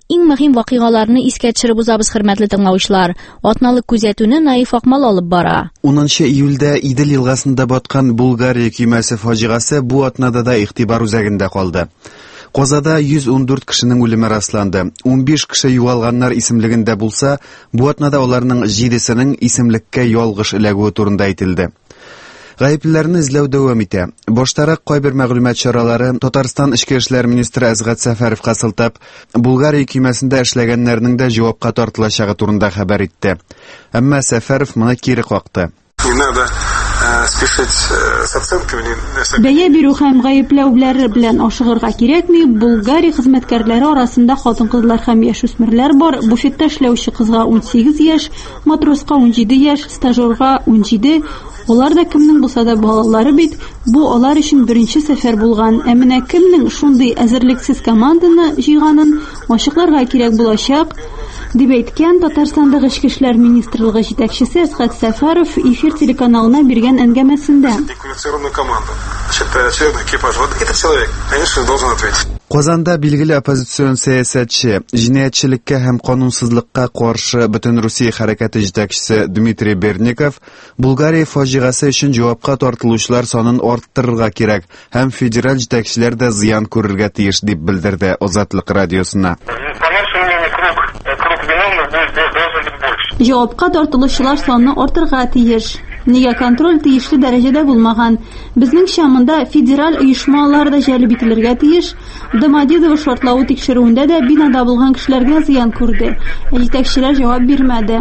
иң мөһим вакыйгаларны искә төшереп узабыз, хөрмәтле тыңлаучылар. Атналык күзәтүне Наиф Акмал алып бара. 10 июльдә Идел елгасында баткан Булгария көймәсе фаҗигасы бу атнада да игътибар үзәгендә калды. Казада 114 кешенең үлеме расланды. 15 кеше югалганнар исемлегендә булса, бу атнада аларның 7сенең исемлеккә ялгыш эләгүе турында әйтелде. Гаеплеләрне эзләү дәвам итә. Баштарак кайбер мәгълүмат чаралары Татарстан Ичке эшләр министры Әзгат Сәфәровка сылтап, Булгария көймәсендә эшләгәннәрнең дә җавапка тартылачагы турында хәбәр итте. Әмма Сәфәров моны кире какты. Бәя бирү һәм гаепләүләр белән ашыгырга кирәкми. Булгария хезмәткәрләре арасында хатын-кызлар һәм яшүсмерләр бар. Буфетта эшләүче кызга 18 яшь, матроска 17 яшь, стажерга 17. Олар да кемнең булса да балалары бит. Бу алар өчен беренче сәфәр булган. Ә менә кемнең шундый әзерлексез команданы җыйганын ачыкларга кирәк булачак, дип әйткән Татарстандагы Ичке эшләр министрлыгы җитәкчесе Әсгать Сәфәров эфир телеканалына биргән әңгәмәсендә. Казанда билгеле оппозицион сәясәтче, җинаятьчелеккә һәм канунсызлыкка каршы Бөтен Русия хәрәкәте җитәкчесе Дмитрий Берников Булгария фаҗигасы өчен җавапка тартылучылар санын арттырырга кирәк һәм федераль җитәкчеләр дә зыян күрергә тиеш дип белдерде Азатлык радиосына. Җавапка тартылучылар саны артырга тиеш. Нигә контроль тиешле дәрәҗәдә булмаган? Безнең чамында федераль оешмалар да җәлеп ителергә тиеш. Домодедово шартлавы тикшерүендә дә бинада булган кешеләргә зыян күрде. Җитәкчеләр җавап бирмәде.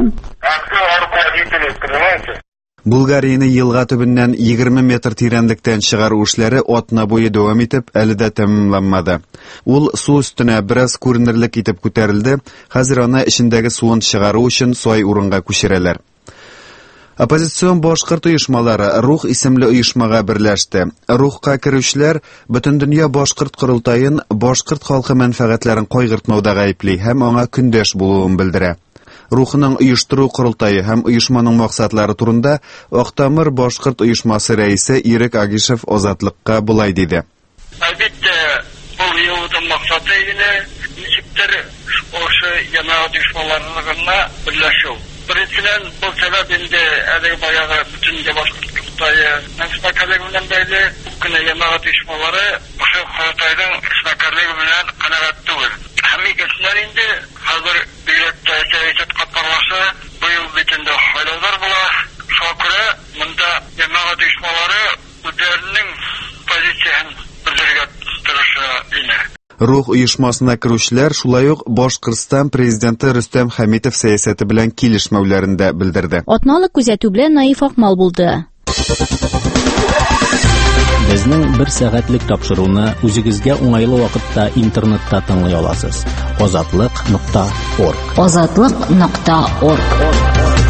Булгарияны елга төбеннән 20 метр тирәнлектән чыгару эшләре атна буе дәвам итеп, әле дә тәмамланмады. Ул су өстенә бераз күренерлек итеп күтәрелде. Хәзер аны эчендәге суын чыгару өчен сай урынга күчерәләр. Оппозицион башкорт оешмалары Рух исемле оешмага берләште. Рухка керүчеләр Бөтендөнья башкорт корылтайын башкорт халкы мәнфәгатьләрен кайгыртмауда гаепли һәм аңа көндәш булуын белдерә. Рухның оештыру корылтайы һәм оешманың максатлары турында Актамыр башкорт оешмасы рәисе Ирек Агишев Азатлыкка булай диде. Әлбәттә, бу елның максаты ине ничектер ошы яңа оешмаларына берләшү. Беренчедән, бу сәбәп инде әлеге баягы Бөтендөнья башкорт корылтайы мәнфәгатьләре белән бәйле көне яңа оешмалары ошы корылтайның мәнфәгатьләре белән канәгать түгел. Һәм икенчедән инде хәзер бигрәк сәясәт катнашасы быел битендә хәйләләр була. Шуңа күрә монда җәмәгать оешмалары үзләренең позициясын белдерергә тырыша иде. Рух оешмасына керүчеләр шулай ук Башкортстан президенты Рөстәм Хәмитов сәясәте белән килешмәүләрен дә белдерде. Атналык күзәтү белән Наиф Акмал булды. Безнең 1 сәгатьлек тапшыруны үзегезгә уңайлы вакытта интернетта тыңлый аласыз. Azatlyk.org. Azatlyk.org.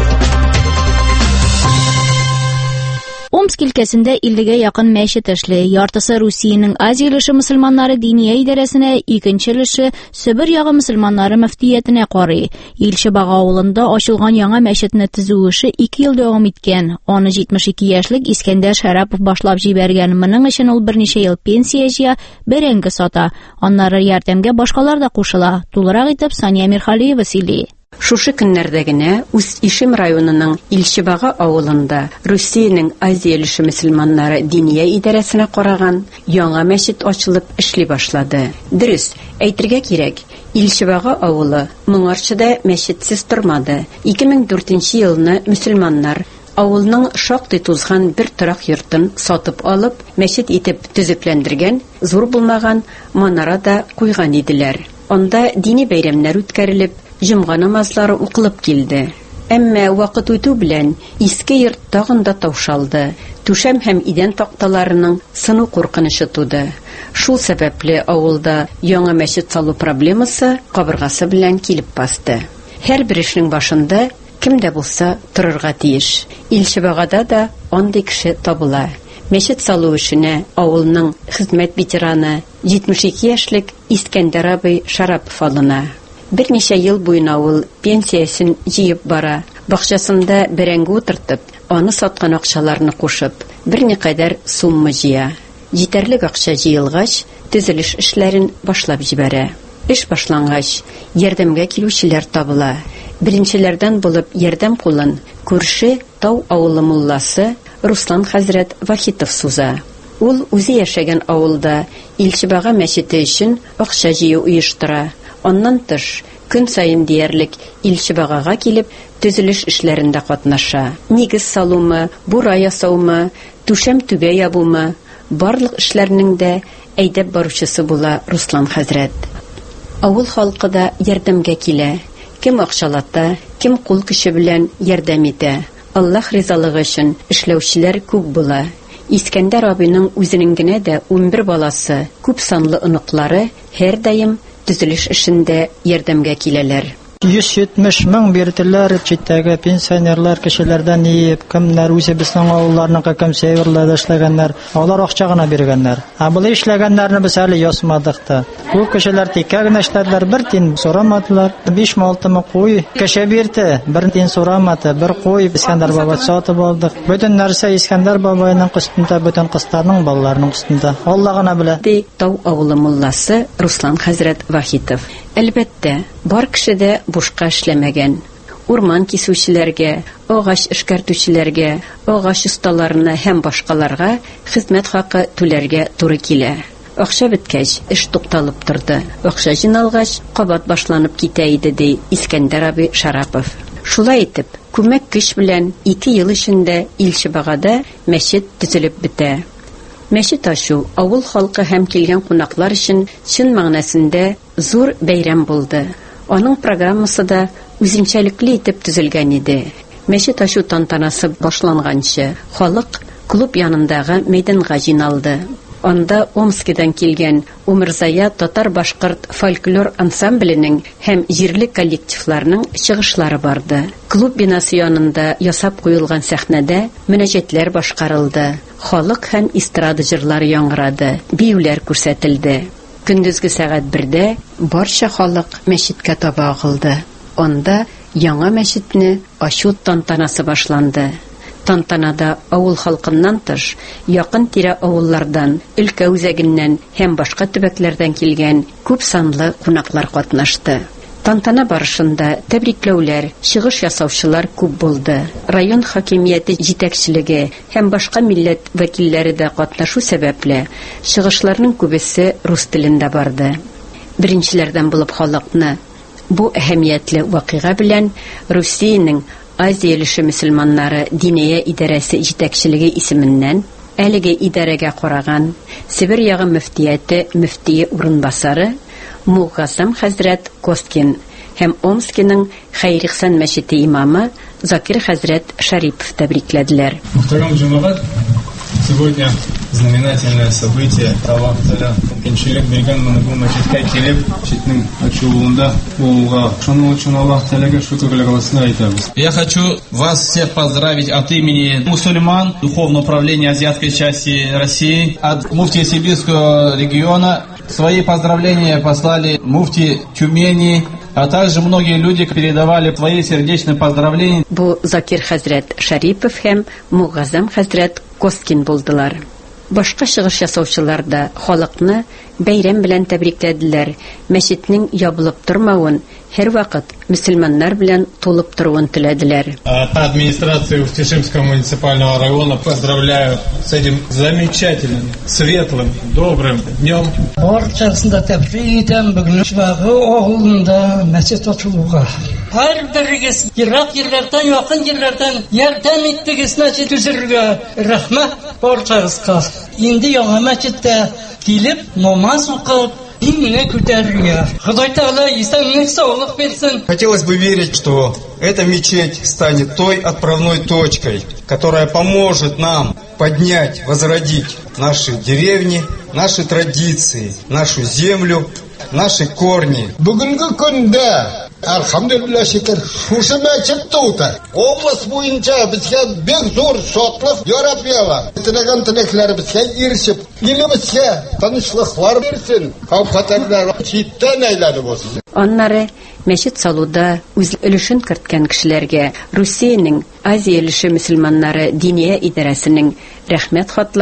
Омск өлкәсендә 50-гә якын мәчет эшли. Яртысы Русиянең Азия өлеше мөселманнары дини идарәсенә, икенче өлеше Себер ягы мөселманнары мөфтиятенә карый. Илчебага авылында ачылган яңа мәчетне төзү эше 2 ел дәвам иткән. Аны 72 яшьлек Искәндәр Шәрәпов башлап җибәргән. Моның өчен ул берничә ел пенсия җыя, бәрәңге сата. Аннары ярдәмгә башкалар да кушыла. Тулырак итеп Сания Мирхалиева сөйли. Шушы көннәрдә генә Үз-Ишем районының Илчебага авылында Русиянең Азия өлеше мөселманнары диния идарәсенә караган яңа мәчет ачылып эшли башлады. Дөрес, әйтергә кирәк, Илчебага авылы моңарчыда мәчетсез тормады. 2004 елны мөселманнар авылның шактый тузган бер торак йортын сатып алып, мәчет итеп төзекләндергән, зур булмаган манара да куйган иделәр. Анда дини бәйрәмнәр үткәрелеп, җомга намазлары укылып килде. Әмма вакыт үтү белән иске йорт тагын да таушалды. Түшәм һәм идән такталарының сыну куркынышы туды. Шул сәбәпле авылда яңа мәчет салу проблемасы кабыргасы белән килеп басты. Һәр бер эшнең башында кемдә булса торырга тиеш. Илчебагада да андый кеше табыла. Мәчет салу эшенә авылның хезмәт ветераны 72 яшьлек Искәндәр абый Шарапов алына. Берничә ел буена ул пенсиясын җыеп бара. Бакчасында бәрәңге утыртып, аны саткан акчаларны кушып, берникадәр сумма җыя. Җитәрлек акча җыелгач, төзелеш эшләрен башлап җибәрә. Эш башлангач, ярдәмгә килүчеләр табыла. Беренчеләрдән булып ярдәм кулын күрше Тау авылы мулласы Руслан хәзрәт Вахитов суза. Ул үзе яшәгән авылда Илчебага мәчете өчен акча җыю оештыра. Аннан тыш, көн саен диярлек Илчебагага килеп, төзелеш эшләрендә катнаша. Нигез салумы, бура ясаумы, түшәм түбә ябумы, барлык эшләрнең дә әйдәп баручысы була Руслан хәзрәт. Авыл халкы да ярдәмгә килә. Кем акчалата, кем кул көче белән ярдәм итә. Аллаһ ризалыгы өчен эшләүчеләр күп була. Искәндәр абыйның үзенең генә дә 11 баласы, күп санлы оныклары һәр даим төзелеш эшендә ярдәмгә киләләр. 170 мең бирделәр читтәге пенсионерлар кешеләрдән иеп, кемнәр үзе безнең авылларның кем северләрдә эшләгәннәр, алар акча гына биргәннәр. Бу эшләгәннәрне без әле ясмадык та. Күп кешеләр тиккә генә эшләделәр, бер тин сорамадылар. 5-6 мең куй кеше бирде, бер тин сорамады, бер куй Искәндәр бабай сатып алдык. Бөтен нәрсә Искәндәр бабайның кыстында, бөтен кыстарның балаларының кыстында. Алла гына белә. Тау авылы мулласы Руслан хәзрәт Вахитов. Әлбәттә, бар кеше дә бушка эшләмәгән. Урман кисүчеләргә, агач эшкәртүчеләргә, агач осталарына һәм башкаларга хезмәт хакы түләргә туры килә. Акча беткәч, эш тукталып торды. Акча җыйналгач, кабат башланып китә иде, ди Искәндәр абый Шарапов. Шулай итеп, күмәк көч белән 2 ел эчендә Илчебагада мәчет төзелеп бетә. Мәчет ачу авыл халкы һәм килгән кунаклар өчен чын мәгънәсендә зур бәйрәм булды. Аның программасы да үзенчәлекле итеп төзелгән иде. Мәчет ачу тантанасы башланганчы, халык клуб янындагы мәйданга җыйналды. Анда Омскидан килгән Умырзая татар-башкорт фольклор ансамбленең һәм җирле коллективларның чыгышлары барды. Клуб бинасы янында ясап куелган сәхнәдә мөнәҗәтләр башкарылды. Халык һәм эстрада җырлары яңгырады, биюләр күрсәтелде. Көндезге сәгать 1дә барча халык мәчеткә таба агылды. Анда яңа мәчетне ачу тантанасы башланды. Тантанада авыл халкыннан тыш, якын тирә авыллардан, өлкә үзәгеннән һәм башка төбәкләрдән килгән күп санлы кунаклар катнашты. Тантана барышында тәбрикләүләр, чыгыш ясаучылар күп булды. Район хакимияте җитәкчелеге һәм башка милләт вәкилләре дә катнашу сәбәпле чыгышларның күбесе рус телендә барды. Беренчеләрдән булып халыкны бу әһәмиятле вакыйга белән Русиянең Азия өлеше мөселманнары Диния идарәсе җитәкчелеге исеменнән әлеге идарәгә караган Сибир ягы мөфтияте мөфтие урынбасары Мугазам хәзрәт Косткин һәм Омскиның Хәйр-Ихсан мәчете имамы Закир хәзрәт Шарипов тәбрикләделәр. Сегодня знаменательное событие. Аллах Таала кенчелек бергән моны мәчеткә килеп, читнең ачылуында булуга шуның өчен Аллах Таалага шөкрлек әйтәбез. Я хочу вас всех поздравить от имени мусульман Духовного управления азиатской части России, от муфтия Сибирского региона. Свои поздравления послали муфти Тюмени, а также многие люди передавали твои сердечные поздравления. Бу Закир хәзрәт Шарипов һәм Мугазам хәзрәт Косткин булдылар. Башка чыгыш ясаучылар да халыкны бәйрәм белән тәбрикләделәр. Мәчетнең ябылып тормавын, һәр вакыт мөселманнар белән тулып торуын теләделәр. Администрацию Устишимского муниципального района поздравляю с этим замечательным, светлым, добрым днем. Барчасында тәбрик итәм бүген Илчебага авылында мәчет ачылуга. Һәрберегез ерак җирләрдән, якын җирләрдән ярдәм иттегез мәчет төзергә. Рәхмәт барчагызга. Инде яңа мәчеттә килеп намаз укып именно күтәрергә. Ходай Таала исәнлек саулык берсен. Хотелось бы верить, что эта мечеть станет той отправной точкой, которая поможет нам поднять, возродить наши деревни, наши традиции, нашу землю, наши корни. Бүгенге көндә Alhamdulillah şükür. Şuшы мәчет туты. Область буенча безгә бик зур шатлык ярап ява. Теләгән теләкләребезгә ирешеп, илебезгә тынычлыклар берсен. Хәвф-хәтәрләр читтән әйләнеп булсын. Аннары мәчет салуда үз өлешен керткән кешеләргә Русиянең Азия өлеше мөселманнары Диния идарәсенең рәхмәт хатлары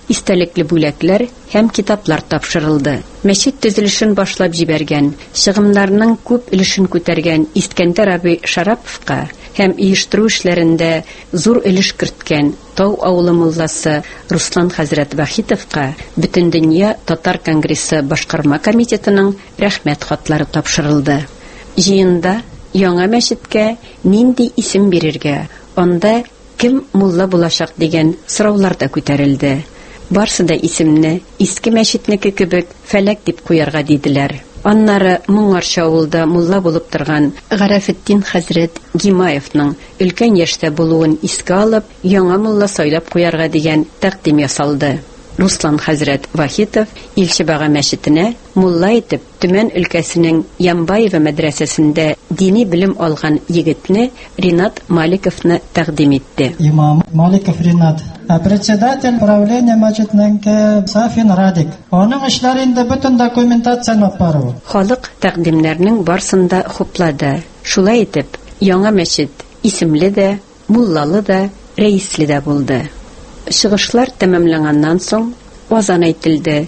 истәлекле бүләкләр һәм китаплар тапшырылды. Мәчет төзелешен башлап җибәргән, чыгымнарның күп өлешен күтәргән Искәндәр абый Шараповка һәм оештыру эшләрендә зур өлеш керткән Тау авылы мулласы Руслан хәзрәт Вахитовка Бөтендөнья Татар конгрессы башкарма комитетының рәхмәт хатлары тапшырылды. Җыенда яңа мәчеткә нинди исем бирергә, анда кем мулла булачак дигән сораулар да күтәрелде. Барсы да исемне иске мәчетнеке кебек Фәләк дип куярга диделәр. Аннары Моңарча авылда мулла булып торган Гарафетдин хәзрәт Гимаевның өлкән яшьтә булуын искә алып, яңа мулла сайлап куярга дигән тәкъдим ясалды. Руслан хәзрәт Вахитов Илчебага мәчетенә мулла итеп Төмән өлкәсенең Ямбаева мәдрәсәсендә дини белем алган егетне Ринат Маликовны тәкъдим итте. Имам Маликов Ринат, председатель правления мәчетнең Сафин Радик. Аның эшләрендә бөтен документацияны апару. Халык тәкъдимнәрнең барсын да хуплады. Шулай итеп, яңа мәчет исемле дә, муллалы да, рәисле дә булды. Чыгышлар тәмамланганнан соң азан әйтелде.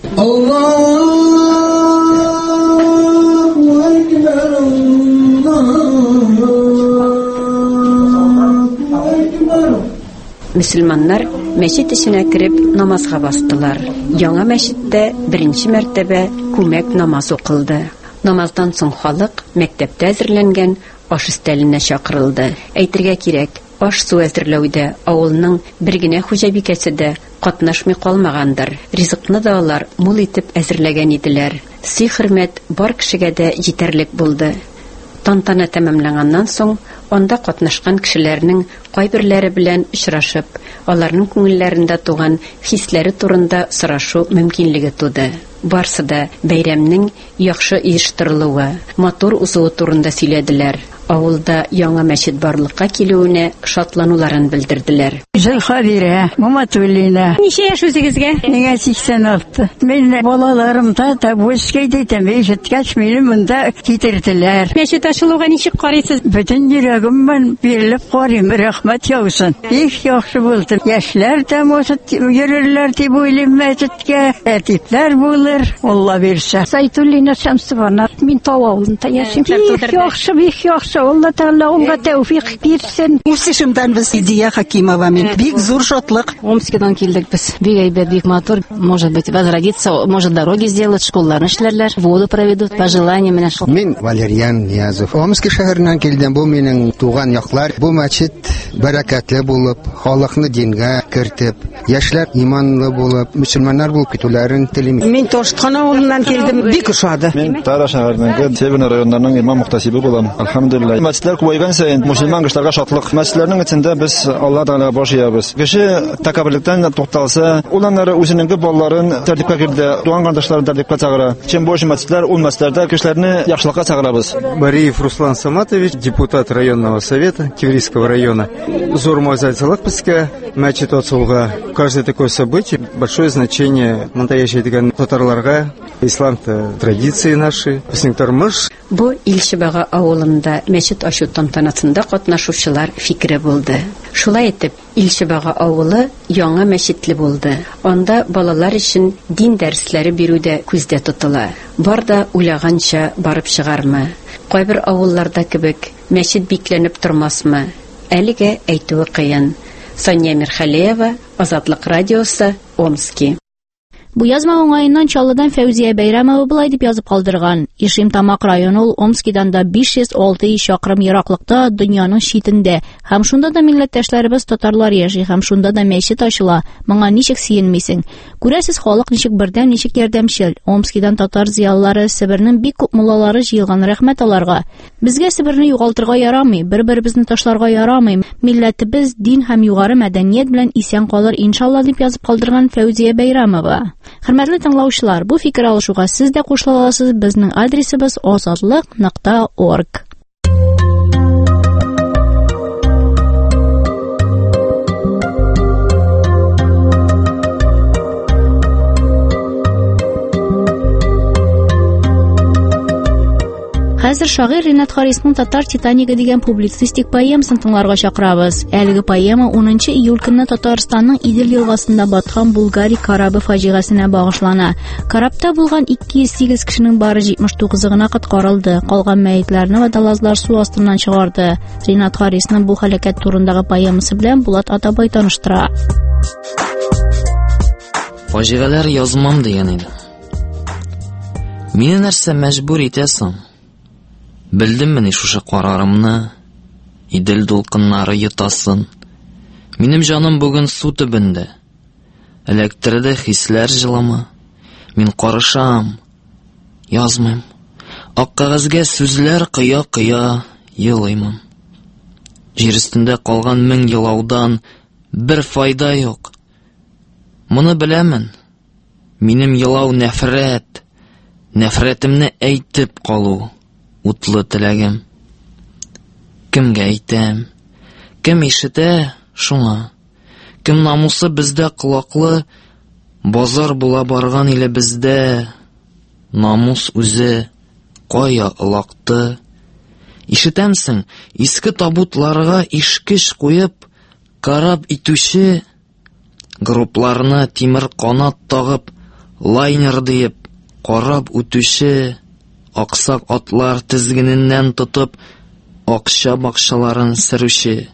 Мөселманнар мәчет эченә кереп намазга бастылар. Яңа мәчеттә беренче мәртәбә күмәк намаз укылды. Намаздан соң халык мәктәптә әзерләнгән аш өстәленә чакырылды. Әйтергә кирәк, аш-су әзерләүдә авылның бер генә хуҗабикәсе дә катнашмый калмагандыр. Ризыкны да алар мул итеп әзерләгән иделәр. Сый-хөрмәт бар кешегә дә җитәрлек булды. Тантана тәмамланганнан соң анда катнашкан кешеләрнең кайберләре белән очрашып, аларның күңелләрендә туган хисләре турында сорашу мөмкинлеге туды. Барсы да бәйрәмнең яхшы оештырылуы, матур узуы турында сөйләделәр. Авылда яңа мәчет барлыкка килүенә шатлануларын белдерделәр. Хәбирә Маматуллина. Ничә яшь үзегезгә? Миңа 86. Мен балаларымда табышкай дитем, мәчеткә мине монда китерделәр. Мәчет ачылуга ничек карыйсыз? Бөтен йөрәгем белән бирелеп карыйм, рәхмәт яусын. Бик яхшы булды. Яшьләр дә мәчет йөрерләр дип уйлыйм мәчеткә. Әтипләр булыр, Алла бирсә. Зайтуллина Шәмсивана. Мин Тау авылында яшим. Бик яхшы. Алла Тәгалә уңга тәүфик бирсен. Үсешемдән без Идия Хакимова мен. Бик зур шатлык. Омскидан килдек без. Бик әйбәт, бик матур. Может быть, возродиться, может дороги сделать, школларны эшләрләр, воду проведут, по желанию менә шул. Мин Валерьян Ниязов. Омский шәһәреннән килдем. Бу минең туган яклар. Бу мәчет бәрәкәтле булып, халыкны дингә кертеп, яшьләр иманлы булып, мөселманнар булып китүләрен телим. Мин Тоштхан авылыннан килдем. Бик ошады. Мин Тара шәһәреннән Северный районнарның имам мөхтәсибе булам. Алхамдулилlah. Мәчетләр күбәйгән саен мөселман кешеләргә шатлык. Мәчетләрнең içендә без Алла Тәгаләгә башыябыз. Кеше тәкәбберлектән тукталса, уланнары үзенең балларын тәртипкә кирде, туган кардәшләрен тәртипкә чыгара. Чем больше мәчетләр, ул мәчетләрдә кешеләрне яхшылыкка чыгарабыз. Бариев Руслан Саматович, депутат районного совета Тиврийского района. Зур мозаицалык безгә мәчет ачылуга. Каждое такое событие большое значение. Монда яшәйдигән татарларга, ислам традиции наши, безнең тормыш. Бу Илчебага авылында мәчет ачу тантанасында катнашучылар фикере булды. Шулай итеп, Илчебага авылы яңа мәчетле булды. Анда балалар өчен дин дәресләре бирүдә күздә тотыла. Бар да уйлаганча барып чыгармы? Кайбер авылларда кебек мәчет бикләнеп тормасмы? Әлегә әйтүе кыен. Сания Мирхалеева, Азатлык радиосы, Омский. Бу язма уңайыннан Чаллыдан Фәүзия Бәйрәмова булай дип язып калдырган. Ишим-Тамак районы ул Омскидан да 506 чакрым ераклыкта, дөньяның читендә. Һәм шунда да милләттәшләребез татарлар яши, һәм шунда да мәчет ачыла. Моңа ничек сөенмисең? Күрәсез, халык ничек бердәм, ничек ярдәмчел. Омскидан татар зыялылары, Себернең бик күп муллалары җыелган, рәхмәт аларга. Безгә Себерне югалтырга ярамый, бер-беребезне ташларга ярамый. Милләтебез дин һәм югары мәдәният белән исән калыр, иншалла дип язып калдырган Фәүзия Бәйрәмова. Хөрмәтле тыңлаучылар, бу фикер алышуга сез дә кушыла аласыз. Безнең адресыбыз azadlik.org. Хәзер шагыйрь Ринат Харисның Татар Титаниги дигән публицистик поэмасын тыңларга чакырабыз. Әлеге поэма 10 июль көнне Татарстанның Идел елгасында баткан Булгари корабы фаҗигасенә багышлана. Корабта булган 208 кешенең бары 79-ы гына коткарылды. Калган мәетләрне водолазлар су астыннан чыгарды. Ринат Харисның бу һәлакәт турындагы поэмасы белән Булат Атабай таныштыра. Фаҗигалар язмам дигән иде. Мине нәрсә мәҗбүр итәсең? Белдеммени шушы карарымны? Идел дулкыннары йотасын. Минем җаным бүген су төбендә. Эләктерде хисләр җыламы. Мин карышам, язмыйм. Ак кагазгә сүзләр кыя-кыя елыймын. Җир өстендә калган 1000 елаудан бер файда юк. Моны беләмен. Минем елау нәфрәт. Нәфрәтемне әйтеп калу. Утлы теләгем. Кемгә әйтәм? Кем ишетә шуңа? Кем намусы бездә кулаклы? Базар була барган иле бездә. Намус үзе кая ылакты? Ишетәмсең, иске табутларга ишкеш куеп, карап итүче, группларны тимер канат тагып, лайнер диеп, карап үтүче, аксак атлар тизгененнән тотып, акча бакчаларын сөрүче.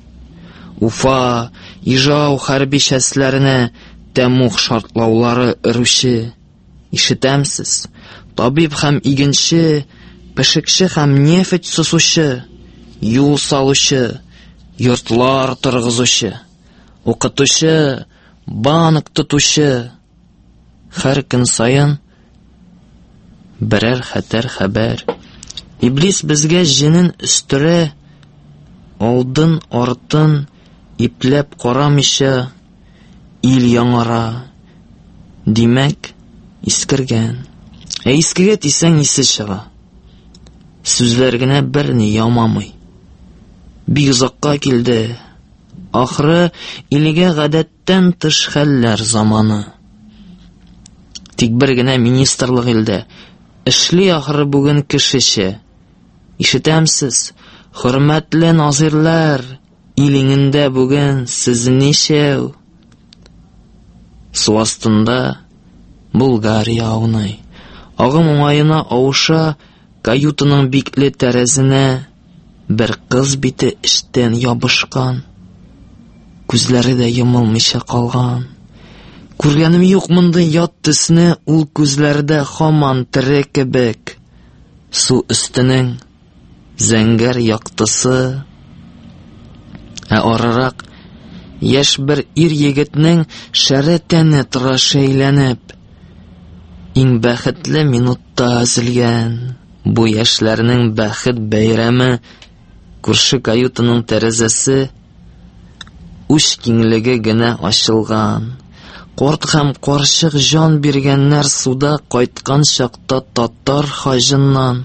Уфа, Ижау хәрби частьләренә тәмух шартлаулары өрүче. Ишетәмсез, табиб һәм игенче, пешекче һәм нефть сусучы, юл салучы, йортлар торгызучы, укытучы, банк тотучы. Һәр көн сайын берәр хәтәр хәбәр. Иблис безгә җенен үстерә, алдын артын ипләп карамыйча, ил яңара. Димәк, искергән. Искегә тисәң исе чыга. Сүзләр генә берни ямамый. Бик озакка килде. Ахры илгә гадәттән тыш хәлләр заманы. Тик бер генә министрлык илдә эшли ахры бүген кешечә. Ишетәмсез, хөрмәтле назирлар, илеңендә бүген сез ничәү? Су астында Булгария ауный. Агым уңаена ауша, каютының бикле тәрәзенә бер кыз бите эштән ябышкан. Күзләре дә йомылмыйча калган. Күргәнем юк мондай ят төсне, ул күзләрдә һаман тере кебек. Су өстенең зәңгәр яктысы. Арарак яшь бер ир егетнең шәрә тәне тора шәйләнеп. Иң бәхетле минутта әзелгән. Бу яшьләрнең бәхет бәйрәме, күрше каютының тәрәзәсе үч киңлеге генә ачылган. Корт һәм карчык җан биргәннәр суда кайткан чакта татар хаҗыннан.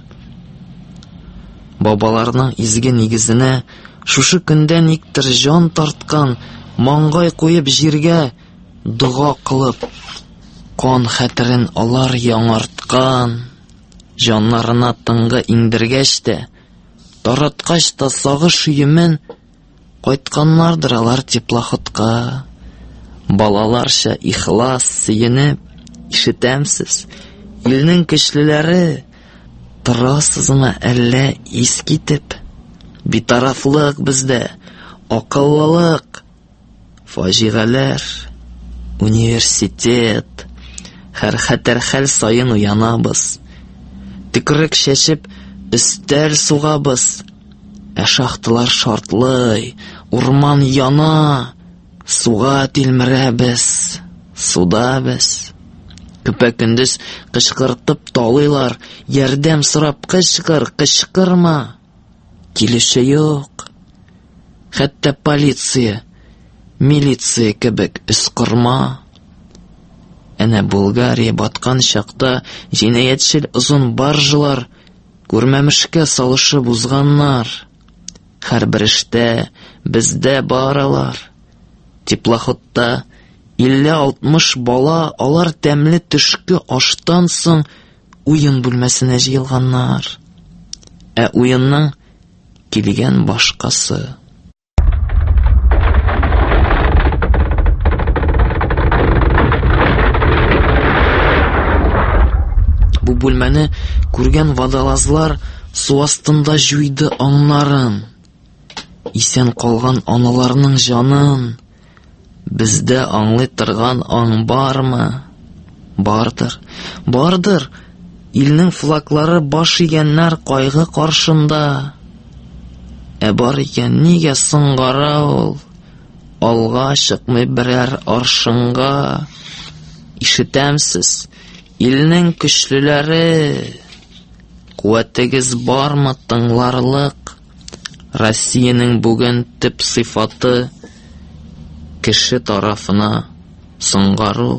Бабаларның изге нигезенә шушы көндә никтер җан тарткан, маңгай куеп җиргә дуга кылып, кан хәтерен алар яңарткан. Җаннарына тыңгы иңдергәч тә, тараткач та сагыш өемен, кайтканнардыр алар теплоходка. Балаларча ихлас сөенеп, ишетәмсез, илнең көчлеләре торасызмы әллә ис китеп. Битарафлык бездә, акыллылык, фаҗигаләр, университет, һәр хәтәр хәл сайын уянабыз. Тикрек чәчеп, өстәл сугабыз. Шахталар шартлый, урман яна, суга тилмерәбез, суда без. Көпә-көндез кычкыртып талыйлар, ярдәм сорап кычкыр, кычкырма. Килеше юк. Хәтта полиция, милиция кебек өскырма. Әнә Булгария баткан чакта җинаятьчел озын баржылар күрмәмешкә салышып узганнар. Һәр бер эштә бездә баралар. Теплоходта 50-60 бала, алар тәмле төшке аштан соң уен бүлмәсенә җыелганнар. уенның килгән башкасы. Бу бүлмәне күргән водолазлар су астында җуйды аңнарын. Исән калган аналарның җанын. Бездә аңлый торган аң бармы? Бардыр. Илнең флаглары баш игәннәр кайгы каршында. Бар икән нигә соңгара ул? Алга чыкмый берәр аршынга. Ишетәмсез? Илнең көчлеләре, куәтегез бармы тыңларлык? Россиянең бүген төп сыйфаты кеше тарафына соңгару.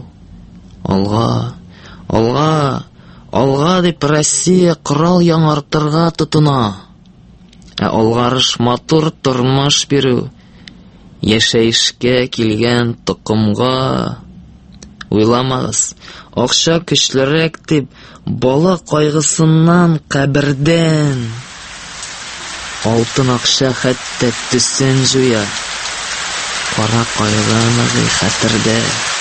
Алга дип Россия корал яңартырга тотына. Алгарыш матур тормыш бирү, яшәешкә килгән токымга. Уйламагыз, акча көчлерәк дип бала кайгысыннан кабердән. Алтын акча хәтта төсен җуя. Кара кайгыны хәтердә.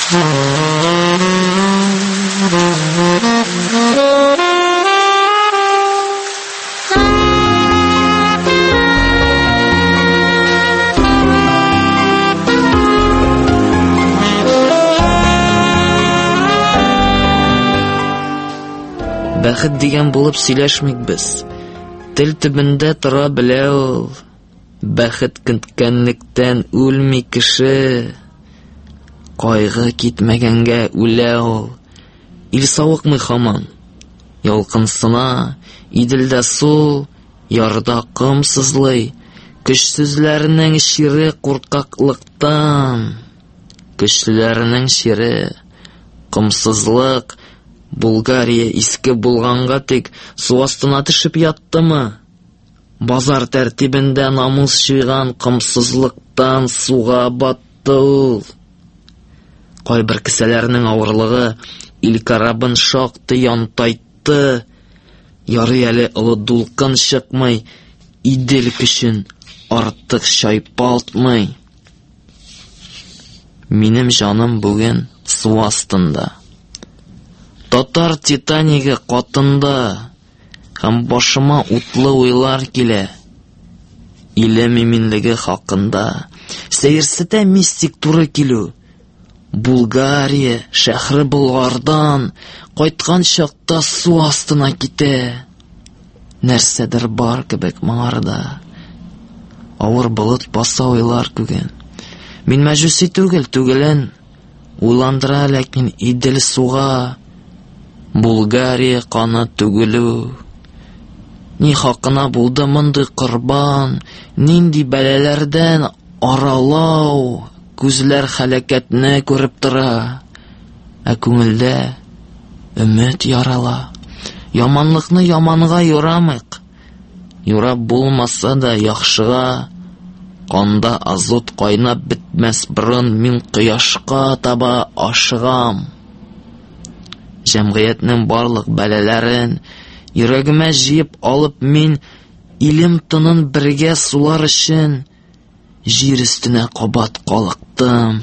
Бәхет дигән булып сөйләшмик без. Тел төбендә тора белә ул. Бәхет көткәнлектән үлми кеше. Кайгы китмәгәнгә үлә ул. Ил савыкмый һаман. Ялкынсына, иделдә су, ярда ком сызлый. Көчсезләрнең шире куркаклыктан. Көчлеләрнең шире комсызлык. Булгария иске булганга тик су астына төшеп яттымы? Базар тәртибендә намус җыйган комсызлыктан суга батты ул. Кайбер кесәләрнең авырлыгы ил карабын шактый янтайтты. Ярый әле олы дулкын чыкмый, идел көчен артык чайпалтмый. Минем җаным бүген су астында. Татар Титаниге катында, һәм башыма утлы уйлар килә. Илем иминлеге хакында, сәерсетә мистик туры килү. Булгария шәһре Болгардан кайткан чакта су астына китә. Нәрсәдер бар кебек моңарда. Авыр болыт баса уйлар күгән. Мин мәҗүси түгелен, уйландыра ләкин идел суга. Булгария каны түгелү. Ни хакына булды мондый корбан, нинди бәләләрдән аралау, күзләр хәлакәтне күреп тора. Күңелдә өмет ярала. Яманлыкны яманга юрамыйк. Юрап булмаса да яхшыга. Канда азот кайнап бетмәс борын мин кояшка таба ашыгам. Җәмгыятьнең барлык бәләләрен йөрәгемә җыеп алып мин илем тынын бергә сулар өчен җир өстенә кабат калыктым.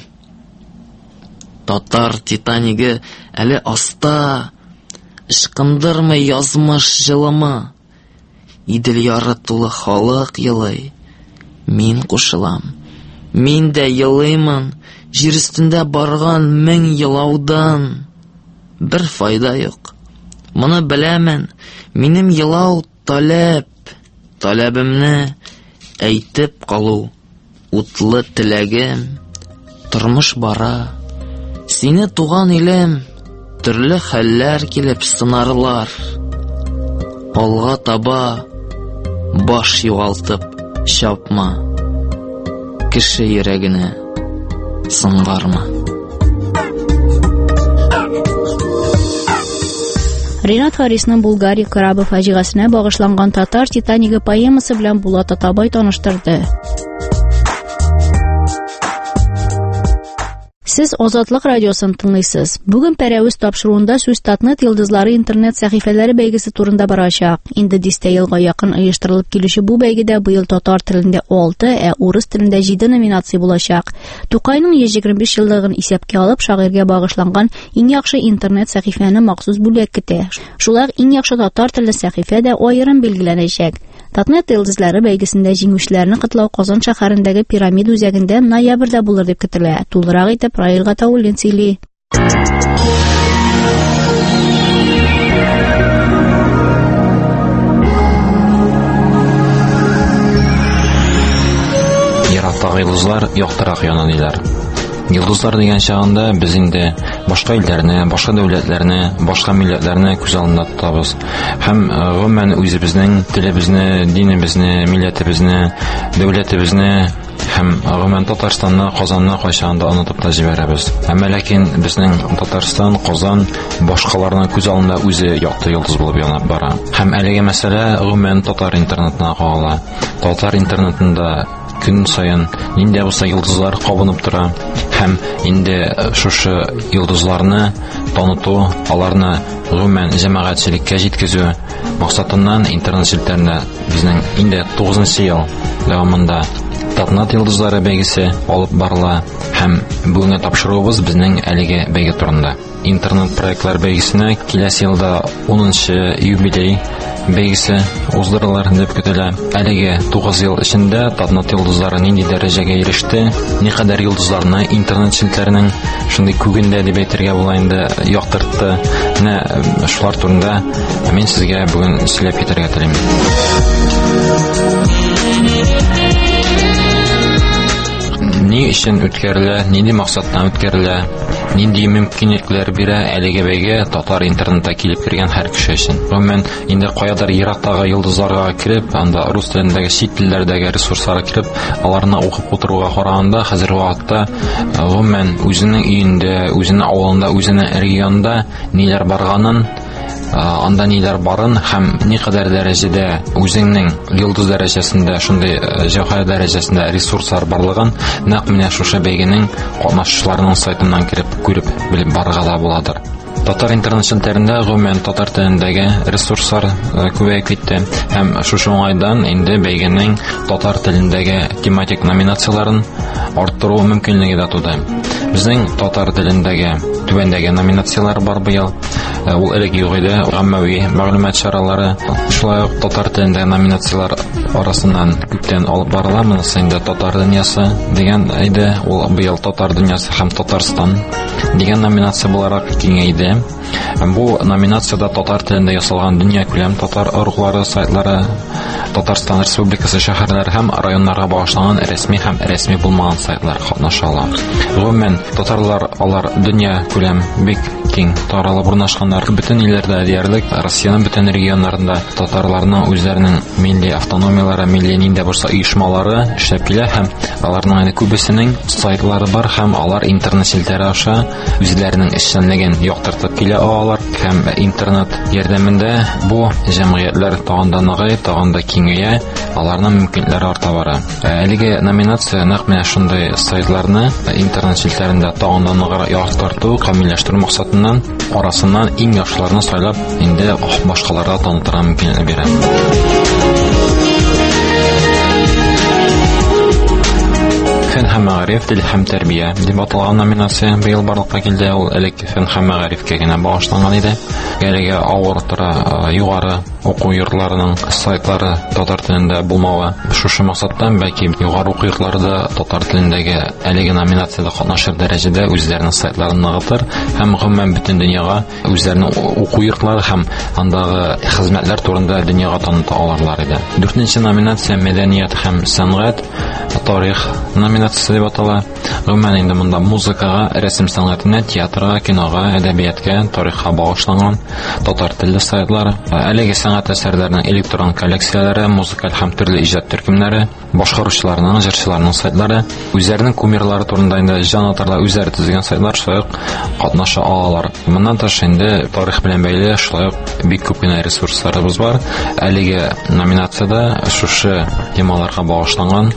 Татар Титаниге әле аста, ышкындырмый язмыш җылымы. Идел яры тулы халык елый. Мин кушылам. Мин дә елыймын. Җир өстендә барган 1000 елаудан. Бер файда юк. Моны беләмен. Минем елау таләп. Таләбемне әйтеп калу. Утлы теләгем. Тормыш бара. Сине туган илем. Төрле хәлләр килеп сынарлар. Алга таба баш югалтып чапма. Кеше йөрәгенә сынгарма. Ринат Харисның Булгария корабы фаҗигасенә багышланган Татар Титаниге поэмасы белән Булат Атабай таныштырды. Сез Азатлык радиосын тыңлыйсыз. Бүген пәрәвиз тапшыруында сүз Татнет йолдызлары интернет сәхифәләре бәйгесе турында барачак. Инде 10 елга якын оештырылып килүче бу бәйгедә быел татар телендә 6, урыс телендә 7 номинация булачак. Тукайның 125 еллыгын исәпкә алып, шагыйрьгә багышланган иң яхшы интернет сәхифәне махсус бүләк көтә. Шулай иң яхшы татар телле сәхифә дә аерым билгеләнәчәк. Татнет йолдызлары бәйгесендә җиңүчеләрне котлау Казан шәһәрендәге Пирамид үзәгендә ноябрьдә булыр дип көтелә. Тулырак итеп Раил Гатауллин сөйли. Ерактагы йолдызлар яктырак янын диләр. Йолдызлар дигән чагында без инде башка илләрне, башка дәүләтләрне, башка милләтләрне күз алдында тотабыз. Һәм гомумән үзебезнең телебезне, динебезне, милләтебезне, дәүләтебезне һәм гомумән Татарстанны, Казанны кайчагында онытып та җибәрәбез. Әмма ләкин безнең Татарстан, Казан башкаларның күз алдында үзе якты йолдыз булып янып бара. Һәм әлеге мәсьәлә гомумән татар интернетына кагыла. Татар интернетында көн сайын нинди булса йолдызлар кабынып тора һәм инде шушы йолдызларны таныту, аларны гомумән җәмәгатьчелеккә җиткезү максатыннан интернет челтәрендә безнең инде 9нчы ел дәвамында Татнет йолдызлары бәйгесе алып барыла һәм бүгенге тапшыруыбыз безнең әлеге бәйге турында. Интернет проектлар бәйгесенә киләсе елда 10нчы юбилей бәйгесе уздырылыр дип көтелә. Әлеге 9 ел эчендә Татнет йолдызлары нинди дәрәҗәгә иреште, никадәр йолдызларны интернет челтәренең шундый күгендә дип әйтергә була инде яктыртты. Менә шулар турында мин сезгә бүген сөйләп китәргә телим. Ни өчен үткәрелә, нинди максаттан үткәрелә, нинди мөмкинлекләр бирә әлеге бәйге татар интернетта килеп кергән һәр кеше өчен. Гомумән инде каядыр ерактагы йолдызларга кирип, анда рус телендәге, чит телләрдәге ресурсларга кирип, аларны укып утыруга караганда хәзерге вакытта гомумән үзенең өендә, үзенең авылында, үзенең регионында ниләр барганын, анда ниләр барын һәм никадәр дәрәҗәдә үзеңнең йолдыз дәрәҗәсендә, шундый җәүһәр дәрәҗәсендә ресурслар барлыгын нәкъ менә шушы бәйгенең катнашучыларының сайтыннан кирип күреп белеп барырга да буладыр. Татар интернет челтәрендә гомумән татар телендәге ресурслар күбәйеп китте һәм шушы уңайдан инде бәйгенең татар телендәге тематик номинацияларын арттыру мөмкинлеге дә туды. Безнең татар телендәге түбәндәге номинациялар бар быел. Ул элек юк иде. Гаммәви мәгълүмат чаралары, шулай ук татар телендәге номинациялар арасыннан күптән алып барыла. Монысы инде татар дөньясы дигән иде. Ул быел татар дөньясы һәм Татарстан дигән номинация буларак киңәйде. Бу номинациядә татар телендә ясалган дөнья күләм татар оруклары сайтлары, Татарстан Республикасы шәһәрләре һәм районнарга багышланган рәсми һәм рәсми булмаган сайтлар катнаша ала. Гомумән татарлар алар дөнья күләм бик киң таралып урнашканнар. Бөтен илләрдә диярлек, Россиянең бөтен регионнарында татарларның үзләренең милли автономиялары, милли нинди булса оешмалары эшләп килә һәм аларның күбесенең сайтлары бар һәм алар интернет челтәре аша үзләренең эшчәнлеген яктыртып килә алалар һәм интернет ярдәмендә бу җәмгыятьләр тагын да ныгый, тагын да киңәя, аларның мөмкинлекләре арта бара. Әлеге номинация нәкъ менә шундый сайтларны интернет челтәрендә тагын да ныгырак яктырту, камилләштерү максатыннан арасыннан иң яхшыларны сайлап инде башкаларга танытырга мөмкинлек бирә. Фән һәм мәгариф, тел һәм тәрбия дип аталган номинация быел барлыкка килде. Ул элек фән һәм мәгарифкә генә багышланган иде. Әлегә авыр тора югары уку йортларының сайтлары татар телендә булмавы. Шушы максаттан бәлки югары уку йортларында татар телендәге әлеге номинациядә катнашыр дәрәҗәдә үзләренең сайтларын ныгытыр һәм гомумән бөтен дөньяга үзләренең уку йортлары һәм андагы хезмәтләр турында дөньяга таныта алырлар иде. 4нче номинация мәдәният һәм сәнгать, тарих номинациясе дип атала. Гомумән инде монда музыкага, рәсем сәнгатенә, театрга, кинога, әдәбиятка, тарихка багышланган татар телле сайтлар, әлеге сәнгать әсәрләренең электрон коллекцияләре, музыкаль һәм төрле иҗат төркемнәре, башкаручыларның, җырчыларның сайтлары, үзләренең кумирлары турында инде җанатарлар үзләре төзегән сайтлар шулай ук катнаша алалар. Моннан тыш инде тарих белән бәйле шулай ук бик күп кенә ресурсларыбыз бар. Әлеге номинациядә шушы темаларга багышланган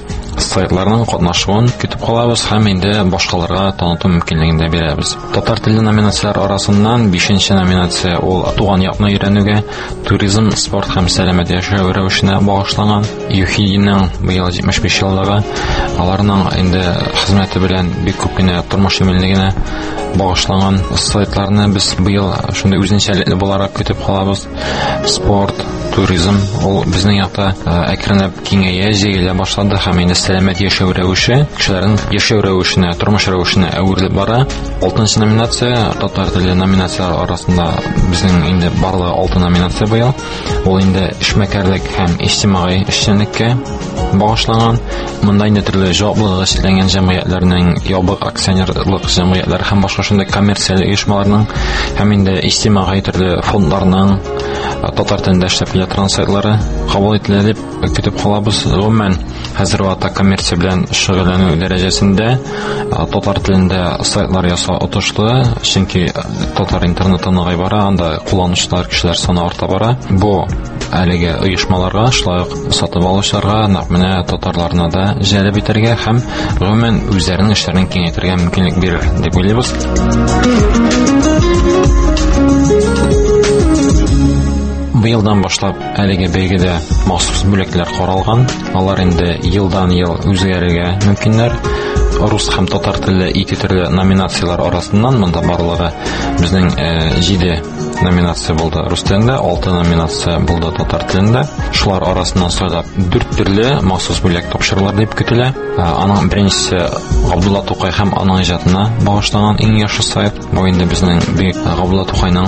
сайтларның катнашуын көтеп калабыз һәм инде башкаларга таныту мөмкинлеген дә бирәбез. Татар телле номинациялар арасыннан 5нче номинация ул туган якны өйрәнүгә, туризм, спорт һәм сәламәт яшәү рәвешенә багышланган. ЮХИДИның быел 75 еллыгы, аларның инде хезмәте белән бик күп кенә тормыш иминлегенә багышланган сайтларны без быел шундый үзенчәлекле буларак көтеп калабыз. Спорт, туризм ул безнең якта әкренләп киңәя, җәелә башлады һәм инде сәламәт яшәү рәвеше, кешеләрнең яшәү рәвешенә, тормыш рәвешенә әверелеп бара. 6нчы номинация татар теле номинациялар арасында безнең инде барлыгы 6 номинация быел. Ул инде эшмәкәрлек һәм иҗтимагый эшчәнлеккә багышланган. Монда инде төрле җаваплылыгы чикләнгән җәмгыятьләрнең, ябык акционерлык җәмгыятьләр һәм башка шундый коммерциаль оешмаларның һәм инде иҗтимагый төрле фондларның татар телендә эшләп килә торган сайтлары кабул ителә дип көтеп калабыз. Гомумән хәзер вакытта коммерция белән шөгыльләнү дәрәҗәсендә татар телендә сайтлар ясау отышлы, чөнки татар интернеты ныгый бара, анда кулланучылар, кешеләр саны арта бара. Бу әлеге оешмаларга, шулай ук сатып алучыларга, нәкъ менә татарларны да җәлеп итәргә һәм гомумән үзләренең эшләрен киңәйтергә мөмкинлек бирер дип уйлыйбыз. Быелдан башлап әлеге бәйгедә махсус бүләкләр каралган. Алар инде елдан-ел үзгәрергә мөмкиннәр. Рус һәм татар телле ике төрле номинациялар арасыннан монда барлыгы безнең 7 номинация булды рус телендә, 6 номинация булды татар телендә. Шулар арасыннан сайлап 4 төрле махсус бүләк тапшырылыр дип көтелә. Аның беренчесе Габдулла Тукай һәм аның иҗатына багышланган иң яхшы сайт. Бу инде безнең бик Габдулла Тукайның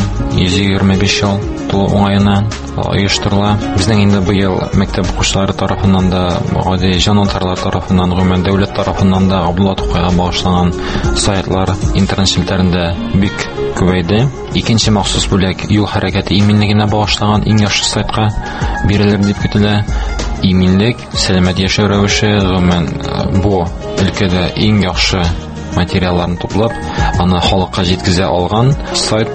125 ел тулу уңаена оештырыла. Безнең инде быел мәктәп укучылары тарафыннан да, гади җанатарлар тарафыннан, гомумән дәүләт тарафыннан да Габдулла Тукайга багышланган сайтлар интернет челтәрендә бик күбәйде. Икенче махсус бүләк юл хәрәкәте иминлегенә багышланган иң яхшы сайтка бирелер дип көтелә. Иминлек, сәламәт яшәү рәвеше, гомумән бу өлкәдә иң яхшы материалларны туплап, аны халыкка җиткезә алган сайт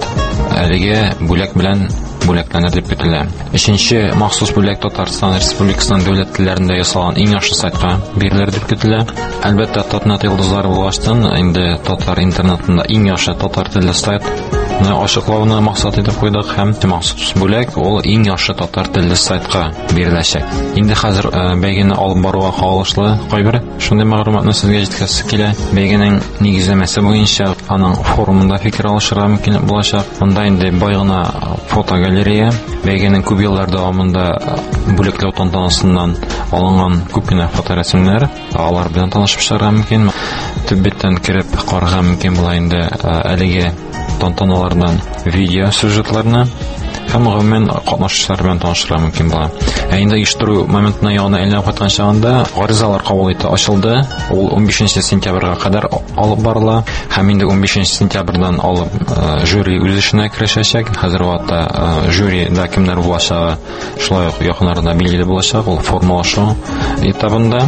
әлеге бүләк белән бүләкләнер дип көтелә. Өченче махсус бүләк Татарстан Республикасының дәүләт телләрендә ясалган иң яхшы сайтка бирелер дип көтелә. Әлбәттә, Татнет йолдызлары булгачтан инде татар интернетында иң яхшы татар телле сайт ачыклауны максат итеп куйдык һәм махсус бүләк ул иң яхшы татар телле сайтка биреләчәк. Инде хәзер бәйгене алып баруга кагылышлы кайбер шундый мәгълүматны сезгә җиткәсе килә. Бәйгенең нигезләмәсе буенча аның форумында фикер алышырга мөмкин булачак. Монда инде бай гына фотогалерея, бәйгенең күп еллар дәвамында бүләкләү тантанасыннан алынган күп кенә фоторәсемнәр, алар белән танышып чыгарга мөмкин. Төбәттән кирип карарга мөмкин була инде әлеге тантаналардан видео сюжетларны һәм гомумән катнашучылар белән танышырга мөмкин була. Инде оештыру моментына ягына әйләнеп кайткан чагында гаризалар кабул итү ачылды. Ул 15 сентябрьгә кадәр алып барыла һәм инде 15 сентябрьдән алып жюри үз эшенә керешәчәк. Хәзер вакытта жюрида кемнәр булачагы шулай ук якыннарда билгеле булачак. Ул формалашу этабында.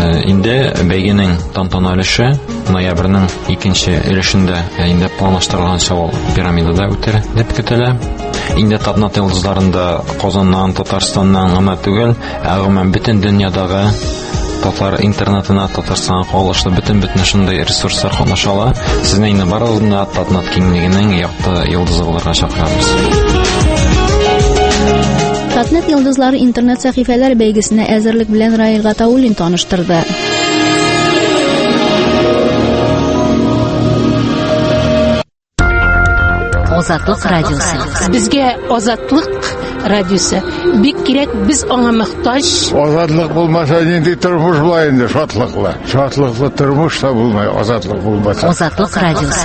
Инде бәйгенең тантана өлеше ноябрьнең 2нче өлешендә инде планлаштырылганча ул пирамидада үтер дип көтелә. Инде Татнет йолдызларында Казаннан, Татарстаннан гына түгел, гомумән бөтен дөньядагы татар интернетына, Татарстанга кагылышлы бөтен шундый ресурслар катнаша. Сезне инде барыгызны Татнет киңлегенең якты йолдызы булырга чакырабыз. Татнет йолдызлары интернет сәхифәләр бәйгесенә әзерлек белән Раил Гатауллин таныштырды. Азатлык радиосы. Безгә Азатлык радиосы бик кирәк, без аңа мохтаҗ. Азатлык булмаса нинди тормыш була инде, шатлыклы. Шатлыклы тормыш та булмай, азатлык булмаса. Азатлык радиосы.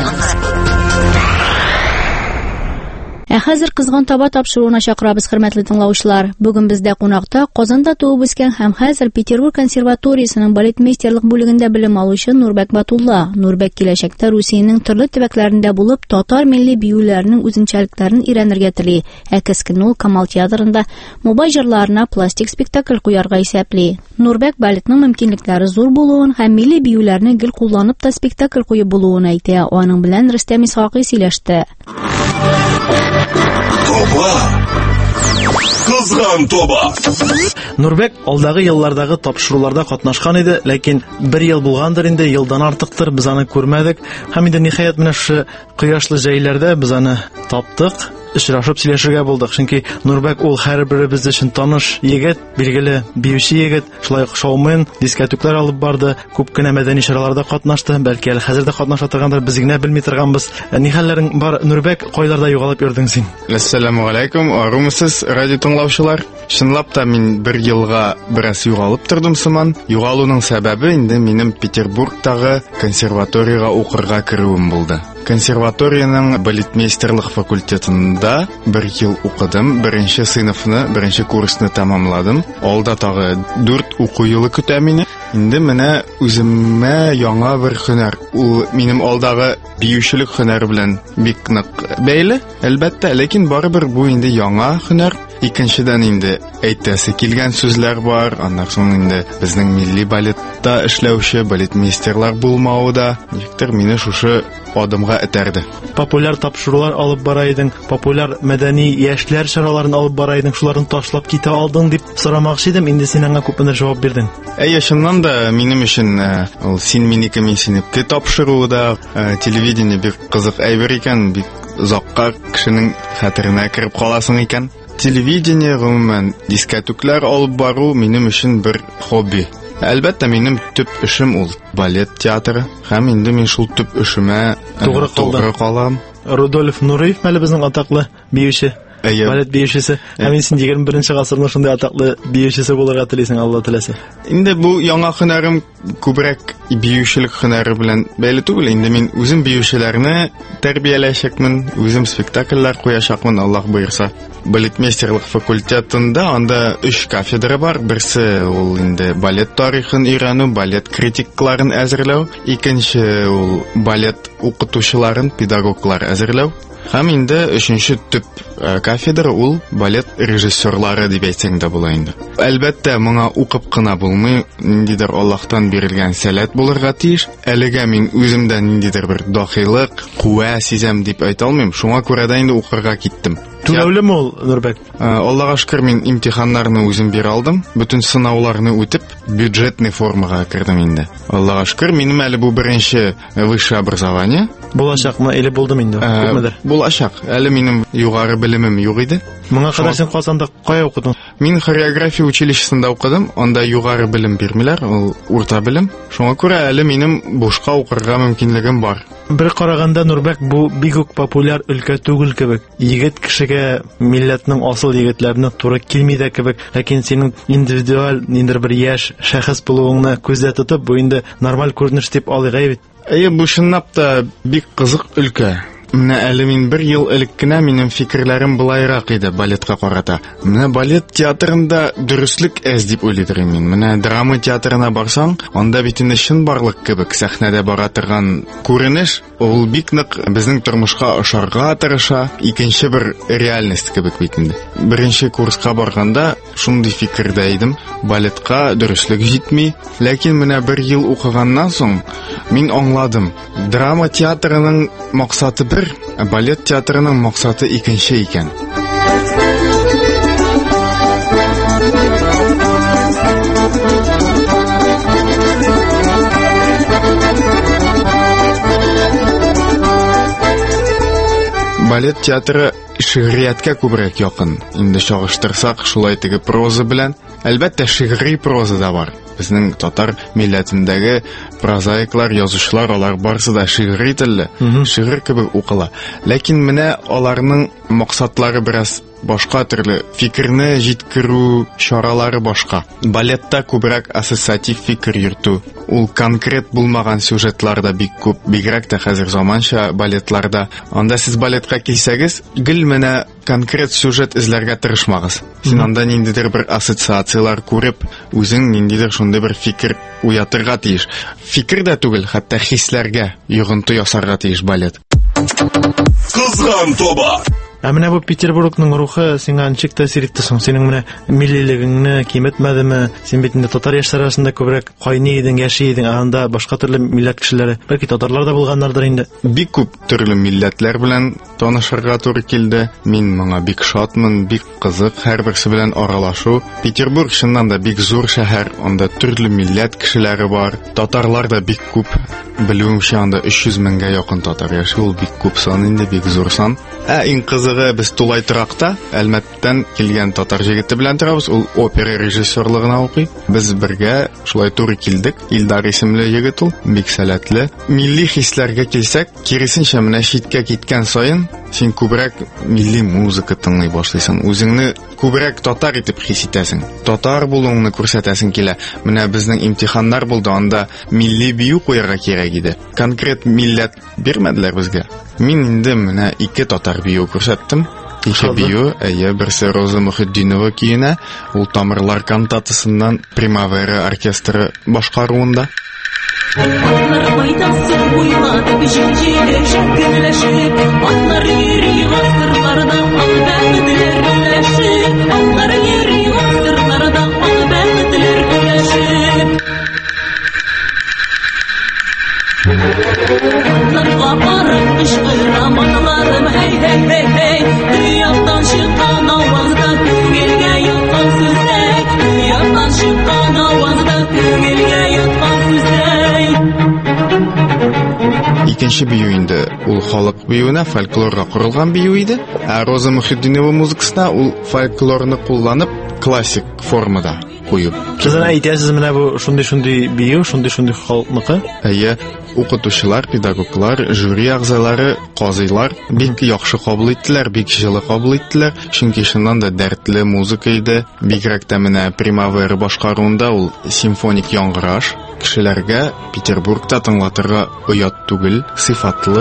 Хәзер кызган таба тапшыруына чакырабыз, хөрмәтле тыңлаучылар. Бүген бездә кунакта Казанда туып үскән һәм хәзер Петербург консерваториясының балетмейстерлык бүлегендә белем алучы Нурбәк Батулла. Нурбәк киләчәктә Русиянең төрле төбәкләрендә булып, татар милли биюләренең үзенчәлекләрен өйрәнергә тели. Кескен ул Камал театрында мобай җырларына пластик спектакль куярга исәпли. Нурбәк балетның мөмкинлекләре зур булуын һәм милли биюләрне гел кулланып та спектакль куеп булуын әйтә. Аның белән Рөстәм Исхакый сөйләште. Тоба Кызган тоба. Нурбек алдагы еллардагы тапшыруларда катнашкан иде, ләкин 1 ел булгандыр инде, елдан артыктыр без аны күрмәдек. Һәм инде ниһаять менә шу кояшлы җәйләрдә без аны таптык. Очрашып сөйләшергә булдык. Чөнки Нурбек ул һәрберебез өчен таныш егет, билгеле биюче егет, шулай ук шоумен, дискотеклар алып барды, күп кенә мәдәни чараларда катнашты, бәлки әле хәзер дә катнаша торгандыр, без генә белми торганбыз. Ни хәлләрең бар, Нурбек, кайларда югалып йөрдең син? Ассаламу алейкум, арумсыз радио тыңлаучылар. Чынлап та мин 1 елга бераз югалып тордым сыман. Югалуның сәбәбе инде минем Петербургтагы консерваториягә укырга кирүем булды. Консерваторияның балетмейстерлык факультетында 1 ел укыдым. 1нче сыйныфны, 1нче курсны тәмамладым. Алда тагы 4 уку елы көтә мине. Инде менә үземә яңа бер һөнәр. Ул минем алдагы биючелек һөнәре белән бик нык бәйле, әлбәттә, ләкин барыбер бу инде яңа һөнәр. Икенчедән инде әйтәсе килгән сүзләр бар. Аннан соң инде безнең милли балетта эшләүче балетмейстерлар булмавы да ничектер мине шушы адымга этәрде. Популяр тапшырулар алып бара идең, популяр мәдәни яшьләр чараларын алып бара идең, шуларны ташлап китә алдың дип сорамакчы идем, инде син аңа күпмедер җавап бирдең. Чыннан да минем өчен ул син минеке мин синеке тапшыруы да телевидение бик кызык әйбер икән, бик озакка кешенең хәтеренә кереп каласың икән. Телевидение гомумән дискотеклар алып бару минем өчен бер хобби. Әлбәттә, минем төп эшем ул балет театры. Һәм инде мин шул төп эшемә туры калам. Рудольф Нуриев мәле безнең атаклы биюче, балет биючесе. Һәм син 21нче гасырның шундый атаклы биючесе булырга телисең, Алла теләсә. Инде бу яңа һөнәрем күбрәк биючелек һөнәре белән бәйле түгел. Инде мин үзем биючеләрне тәрбияләячәкмен, үзем спектакльләр куячакмын, Аллаһ буйрса. Балетмейстерлык факультетында анда 3 кафедра бар. Берсе ул инде балет тарихын өйрәнү, балет критикларын әзерләү. Икенче ул балет укытучыларын, педагоглар әзерләү. Һәм инде 3нче төп кафедра ул балет режиссерлары дип әйтсәң дә була инде. Әлбәттә, моңа укып кына булмый, ниндидер Аллаһтан бирелгән сәләт булырга тиеш. Әлегә мин үземдә ниндидер бер дахилык, куә сизәм дип әйтә алмыйм. Шуңа күрә дә инде укырга киттем. Түләүлеме ул, Нурбек? Аллаһка шөкер, мин имтиханнарны үзем бирә алдым. Бүтән сынауларны үтеп, бюджетный формага кирдем инде. Аллаһка шөкер, минем әле бу 1нче высшее образование. Булачакмы, или булдым инде? Күпмедер? Булачак. Әле минем югары белемем юк иде. Моңа кадәр син Казанда кая укыдың? Мин хореография училищесында укыдым. Анда югары белем бирмиләр, ул урта белем. Шуңа күрә әле минем бушка укырга мөмкинлегем бар. Бер караганда, Нурбек, бу бик үк популяр өлкә түгел кебек. Егет кешегә милләтнең асыл егетләренә туры килми дә кебек, ләкин синең индивидуаль, ниндидер бер яшь шәхес булуыңны күздә тотып, бу инде нормаль күренеш дип алыйга бит. Бу чынлап та бик кызык өлкә. Менә әле мин 1 ел элек кенә минем фикерләрем булайрак иде балетка карата. Менә балет театрында дөрөслек әз дип уйлыйдым мин. Менә драма театрына барсаң, анда бит инде чын барлык кебек сәхнәдә бара торган күренеш, ул бик нык безнең тормышка ошарга тырыша, икенче бер реальность кебек бит инде. 1нче курска барганда шундый фикердә идем, балетка дөрөслек җитми, ләкин менә 1 ел укыганнан соң мин аңладым. Драма театрының максаты бер, балет театрының максаты икенче икән. Балет театры шигърияткә күбрәк якын. Инде чагыштырсак, шулай теге проза белән, әлбәттә шигъри проза да бар. Безнең татар милләтендәге прозаиклар, язучылар, алар барсы да шигъри телле, шигырь кебек укыла. Ләкин менә аларның максатлары бераз башка төрле, фикерне җиткерү чаралары башка. Балетта күбрәк ассоциатив фикер йөртү. Ул конкрет булмаган сюжетларда бик күп, бигрәк тә хәзер заманча балетларда. Анда сез балетка килсәгез, гел менә конкрет сюжет эзләргә тырышмагыз. Син анда ниндидер бер ассоциациялар күреп, үзең ниндидер шундый бер фикер уятырга тиеш. Фикер дә түгел, хәтта хисләргә йогынты ясарга тиеш балет. Кызган тоба. Менә бу Петербургның рухы сиңа ничек тәэсир итте соң? Синең менә миллилегеңне киметмәдеме? Син бит инде татар яшьләре арасында күбрәк кайный идең, яши идең, анда башка төрле милләт кешеләре, бәлки татарлар да булганнардыр инде. Бик күп төрле милләтләр белән танышырга туры килде. Мин моңа бик шатмын, бик кызык, һәрберсе белән аралашу. Петербург чыннан да бик зур шәһәр, анда төрле милләт кешеләре бар. Татарлар да бик күп. Белүемчә, анда 300 меңгә якын татар яши, ул бик күп сан инде, бик зур сан. Иң кызыгы, без Тулай торакта Әлмәттән килгән татар җегете белән торабыз, ул опера режиссерлыгына укый. Без бергә шулай туры килдек. Илдар исемле егет ул, бик сәләтле. Милли хисләргә килсәк, киресенчә менә читкә киткән саен, син күбрәк милли музыка тыңлый башлыйсың. Үзеңне күбрәк татар итеп хис итәсең. Татар булуыңны күрсәтәсең килә. Менә безнең имтиханнар булды, анда милли бию куярга кирәк иде. Конкрет милләт бирмәделәр безгә. Мин инде менә 2 татар бию күрсәттем. 2 бию, берсе Роза Мөхетдинова киенә, ул Тамырлар кантатасыннан Примавера оркестры башкаруында. Икенче бию инде ул халык биюенә, фольклорга корылган бию иде. Роза Мөхетдинова музыкасына ул фольклорны кулланып, классик формада куеп. Сез әйтәсез, менә бу шундый бию, шундый халыкныкы? Укытучылар, педагоглар, жюри агзалары, казыйлар бик яхшы кабул иттеләр, бик җылы кабул иттеләр. Чөнки шуннан да дәртле музыка иде. Бигрәк тә менә Примавера башкаруында ул симфоник яңгыраш кешеләргә Петербургта тыңлатырга оят түгел, сыйфатлы.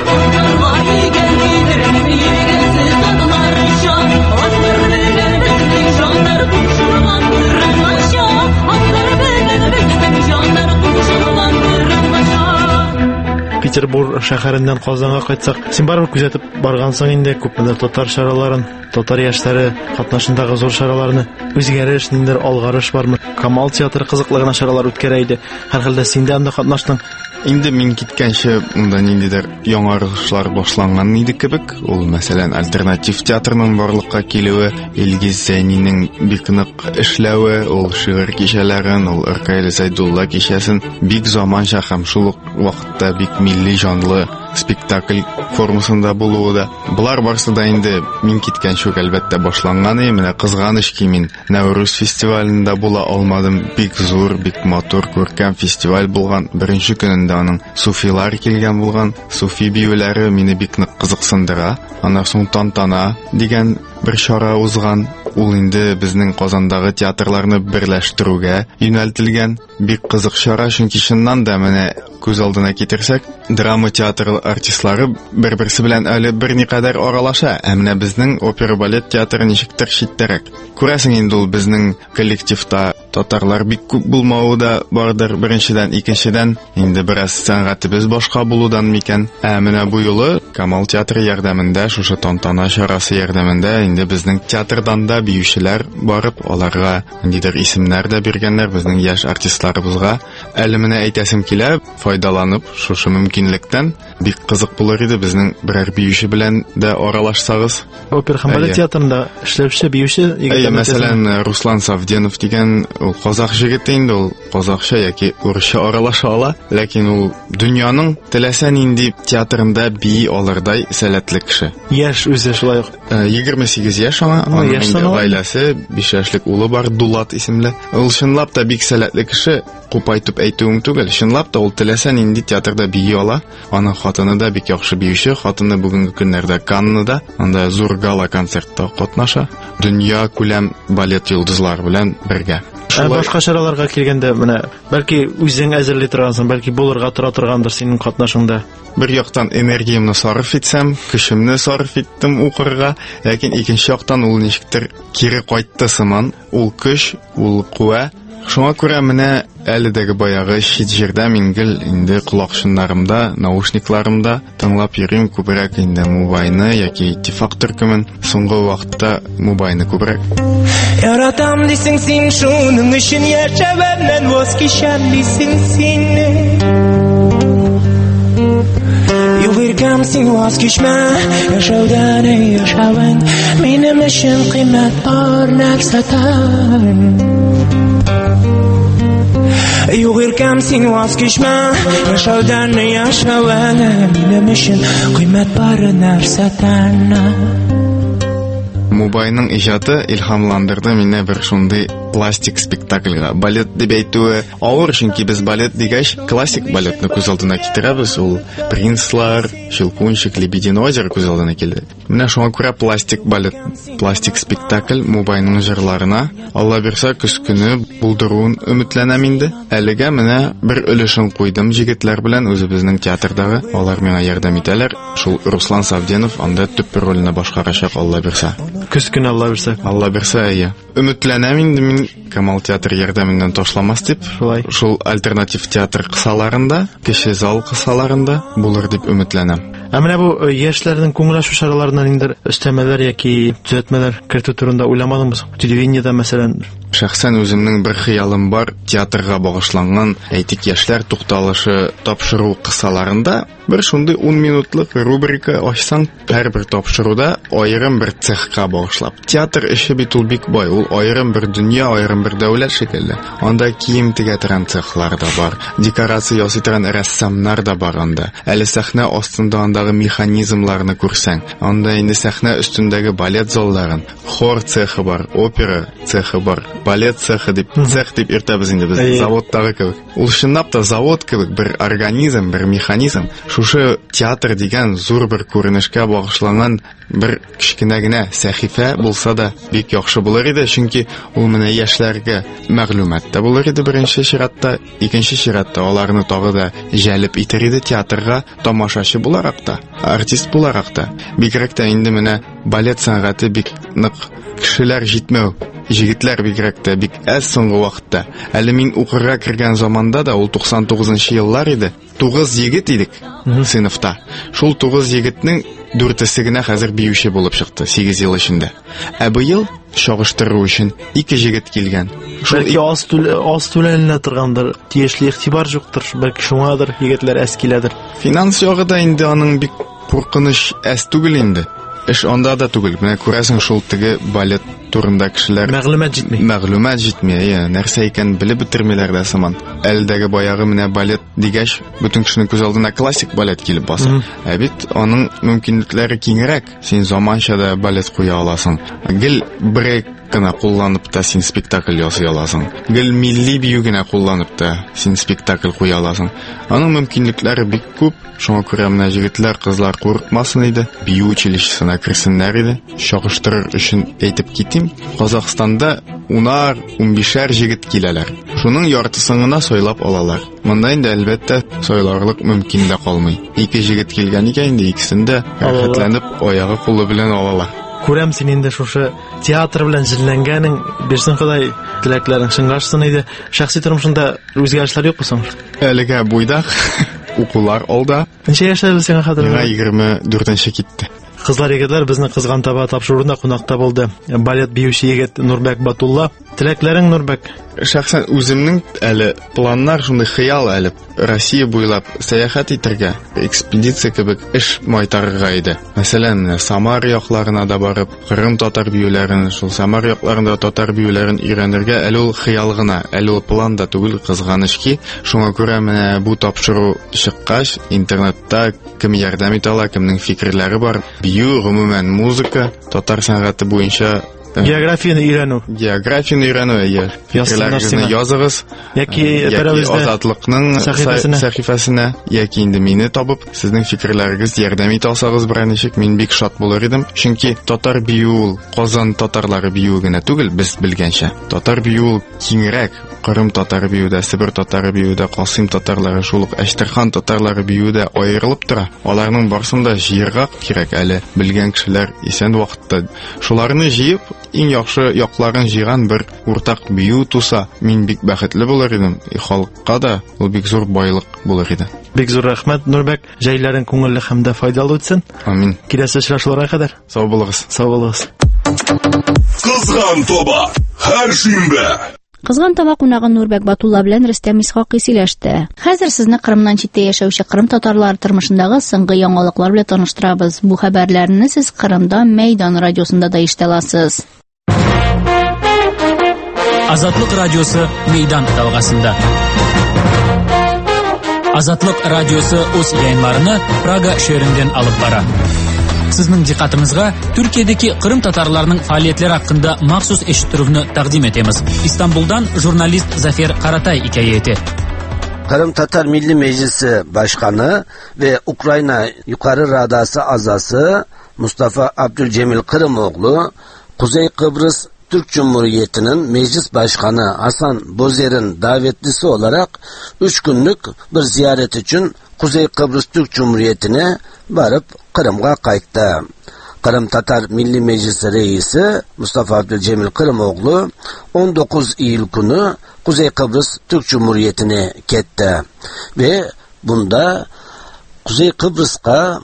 Петербург шәһәреннән Казанга кайтсак, син барыбер күзәтеп баргансың инде күпмедер татар шараларын, татар яшьләре катнашындагы зур шараларны. Үзгәреш, ниндидер алгарыш бармы? Камал театры кызыклы шаралар үткәрә иде. Һәрхәлдә син дә анда катнаштың. Инде мин киткәнче монда ниндидер яңарышлар башланган иде кебек. Ул мәсәлән альтернатив театрның барлыкка килүе, Илгиз Зәйнинең бик нык эшләве, ул шигырь кичәләрен, ул Иркаил Зайдулла кичәсен бик заманча һәм шул ук вакытта бик милли жанлы спектакль формасында булуы да. Булар барсы да инде мин киткәнче әлбәттә башланган иде. Менә кызганыч ки мин Нәүрүз фестивалендә була алмадым. Бик зур, бик матур, күркәм фестиваль булган. Беренче көнендә аның суфилар килгән булган. Суфи биюләре мине бик нык кызыксындыра. Аннан соң тантана дигән бер чара узган. Ул инде безнең Казандагы театрларны берләштерүгә юнәлтелгән. Бик кызык чара, чөнки чыннан да менә күз алдына китерсәк, драма театры артистлары бер-берсе белән әле берникадәр аралаша, менә безнең опера балет театры ничектер читтәрәк. Күрәсең инде ул безнең коллективта татарлар бик күп булмавы да бардыр, беренчедән, икенчедән инде бераз сәнгатебез башка булудан микән. Менә бу юлы Камал театры ярдәмендә, шушы тантана чарасы ярдәмендә инде безнең театрдан да биючеләр барып, аларга ниндидер исемнәр дә биргәннәр безнең яшь артистларыбызга. Әле менә әйтәсем килә, файдаланып шушы мөмкинлектән бик кызык булыр иде безнең берәр биюче белән дә аралашсагыз. Опера һәм балет театрында эшләүче биюче, мәсәлән, Руслан Савденов дигән ул казак җегете инде, ул казакча яки урысча аралаша ала, ләкин ул дөньяның теләсә нинди театрында бии алырдай сәләтле кеше. Яшь үзе шулай ук 28 яшь аңа, гаиләсе, 5 яшьлек улы бар, Дулат исемле. Ул чынлап та бик сәләтле кеше, купайтып әйтүем түгел. Чынлап та ул теләсә нинди театрда бии ала. Аның хатыны да бик яхшы биюче, хатыны бүгенге көннәрдә Каннада, анда зур гала концертта катнаша. Дөнья күләм балет йолдызлар белән бергә. Башка чараларга килгәндә, менә бәлки үзең әзерли торгансың, бәлки булырга тора торгандыр синең катнашыңда. Бер яктан энергиямны сарыф итсәм, көчемне сарыф иттем укырга, ләкин икенче яктан ул ничектер кире кайтты сыман. Ул көч, ул куә Шуңа күрә менә әледәге баягы чит җирдә мин гел инде колакчыннарымда, наушникларымда тыңлап йөрим күбрәк инде Мубайны яки Иттифак төркемен. Соңгы вакытта Мубайны күбрәк. Яратам дисең син шуның өчен яшәвемнән воз кичәм дисең син. Югыркам син воз кичмә, яшәүдән яшәвең минем өчен кыйммәт бар нәрсәдән. Югыркам син воз кичмә, яшәүдән яшәвең минем өчен кыйммәт бар нәрсәдән. Мубайның иҗаты илһамландырды мине бер шундый пластик спектакльгә. Балет дип әйтүе авыр, чөнки біз балет дигәч классик балетны күз алдына китерәбез. Ул принцлар, Щелкунчик, Лебединое озеро күз алдына килде. Менә шуңа күрә пластик балет, пластик спектакль Мубайның җырларына Алла бирсә көз көне булдыруын өметләнәм инде. Әлегә менә бер өлешен куйдым җегетләр белән үзебезнең театрдагы. Алар миңа ярдәм итәләр. Шул Руслан Савденов анда төп рольне башкарачак Алла бирсә. Көз көне Алла бирсә. Алла бирсә, әйе. Өметләнәм инде мин Камал театр ярдәменнән ташламас дип. Шул альтернатив театр кысаларында, кече зал кысаларында булыр дип өметләнәм. Менә бу яшьләрнең күңел ачу чараларына инде өстәмәләр яки төзәтмәләр кертү турында уйламадыңбыз? Телевидениедә мәсәлән. Шәхсән үземнең бер хыялым бар, театрга багышланган, әйтик, яшьләр тукталышы тапшыру кысаларында бер шундый 10 минутлык рубрика ачсаң, һәрбер тапшыруда аерым бер цехка багышлап. Театр эше бит ул бик бай, ул аерым бер дөнья, аерым бер дәүләт шикелле. Анда кием тигә торган цехлар да бар, декорация ясый торган рәссамнар да бар анда. Әле сәхнә астында андагы механизмларны күрсәң, анда инде сәхнә өстендәге балет залларын, хор цехы бар, опера цехы бар, балет цехы дип, цех дип иртәбез инде без заводтагы кебек. Ул чынлап та завод кебек бер организм, бер механизм. Шушы театр дигән зур бер күренешкә багышланган бер кичкенә генә сәхифә булса да бик яхшы булыр иде, чөнки ул менә яшьләргә мәгълүмат та булыр иде беренче чиратта, икенче чиратта аларны тагы да җәлеп итер иде театрга тамашачы буларак та, артист буларак та. Бигрәк тә инде менә балет сәнгате бик нык кешеләр җитмәү, җегетләр бигрәк тә бик әз соңгы вакытта. Әле мин укырга кергән заманда да ул 99нчы еллар иде. 9 егет идек сыйныфта. Шул 9 егетнең 4-се генә хәзер биюче булып чыкты 8 ел эчендә. Ә быел чагыштыру өчен 2 җегет килгән. Бәлки аз түләнелә торгандыр, тиешле игътибар юктыр, бәлки шуңадыр егетләр әз киләдер. Финанс ягыда инде аның бик куркыныч әз түгел инде. Эш анда да түгел. Менә күрәсең шул теге балет турында кешеләр мәгълүмат җитми, нәрсә икән белеп бетермиләр дә сыман. Әлдәге баягы менә балет дигәч, бөтен кешенең күз алдына классик балет килеп баса. Ә бит аның мөмкинлекләре киңрәк. Син заманча да балет куя аласың. Гел брейк кына кулланып та син спектакль ясый аласың. Гел милли бию генә кулланып та син спектакль куя аласың. Аның мөмкинлекләре бик күп. Шуңа күрә менә җегетләр, кызлар курыкмасын иде. Бию училищесына керсеннәр иде. Чагыштырыр өчен әйтеп китим. Казакстанда 10-15 җегет киләләр. Шуның яртысын гына сайлап алалар. Монда инде әлбәттә сайларлык мөмкин дә калмый. 2 җегет килгән икән инде, икесен дә рәхәтләнеп аягы кулы белән алалар. Күрәм син инде шушы театр белән җилләнгәнең, бирсен Ходай, теләкләрең шыңгашсын иде. Шәхси тормышында үзгәрешләр юкмы соң? Әлегә буйдак укулар алда. Ничә яшьтә сиңа хәзер? 24нче китте. Кызлар егетләр безнең кызган таба тапшыруда кунакта булды. Балет биюче егет Нурбәк Батулла. Теләкләрең, Нурбәк? Шәхсән үземнең әле планнар шундый хыял әле Россия буйлап сәяхәт итәргә, экспедиция кебек эш майтарырга иде. Мәсәлән, Самар якларына да барып, Кырым татар биюләрен, шул Самар якларында татар биюләрен өйрәнергә әле ул хыял гына, әле ул план да түгел, кызганыч ки. Шуңа күрә менә бу тапшыру чыккач, интернетта кем ярдәм итә ала, кемнең фикерләре бар, бию, гомумән музыка, татар сәнгате буенча географияны өйрәнү. Фикерләрегезне языгыз. Яки Азатлыкның сәхифәсенә, яки инде мине табып, сезнең фикерләрегез ярдәм итә алсагыз берәр ничек, мин бик шат булыр идем. Чөнки татар бию, Казан татарлары бию генә түгел, без белгәнчә. Татар бию киңрәк. Кырым татар биюдә, Себер татары биюдә, Касыйм татарлары, шул ук Әчтерхан татарлары биюдә аерылып тора. Аларның барсын да җыярга кирәк әле. Белгән кешеләр исән вакытта шуларны җыеп иң яхшы якларын җыйган бер уртак бию туса, мин бик бәхетле булыр идем. Халыкка да ул бик зур байлык булыр иде. Бик зур рәхмәт, Нурбек. Җәйләрен күңелле һәм дә файдалы үтсен. Амин. Киләсе очрашуларга кадәр. Сау булыгыз. Сау булыгыз. Кызган тоба. Һәр шимбә. Кызган таба кунагы Нурбек Батулла белән Рөстәм Исхакый сөйләште. Хәзер сезне Кырымнан читтә яшәүче кырым татарлары тормышындагы соңгы яңалыклар белән таныштырабыз. Бу хәбәрләрне сез Кырымда Мәйдан радиосында да ишетә аласыз. Азатлык радиосы Мәйдан талгасында. Азатлык радиосы үз яйыннарны Прага шәһәреннән алып бара. Сезнең диққатыгызга Төркиядәге кырым татарларының фәалиятләре хакында махсус эшиттүрүне тәкъдим итәбез. Истанбулдан журналист Зафер Каратай хикәяте. Kırım Tatar Milli Meclisi Başkanı ve Ukrayna Yukarı Radası azası Mustafa Abdülcemil Kırımoğlu, Kuzey Kıbrıs Türk Cumhuriyeti'nin Meclis Başkanı Hasan Bozer'in davetlisi olarak 3 günlük bir ziyaret için Kuzey Kıbrıs Türk Cumhuriyeti'ne varıp Kırım'a kayıttı. Kırım Tatar Milli Meclisi Reisi Mustafa Abdülcemil Kırımoğlu 19 Eylül günü Kuzey Kıbrıs Türk Cumhuriyeti'ne gitti ve bunda Kuzey Kıbrıs'a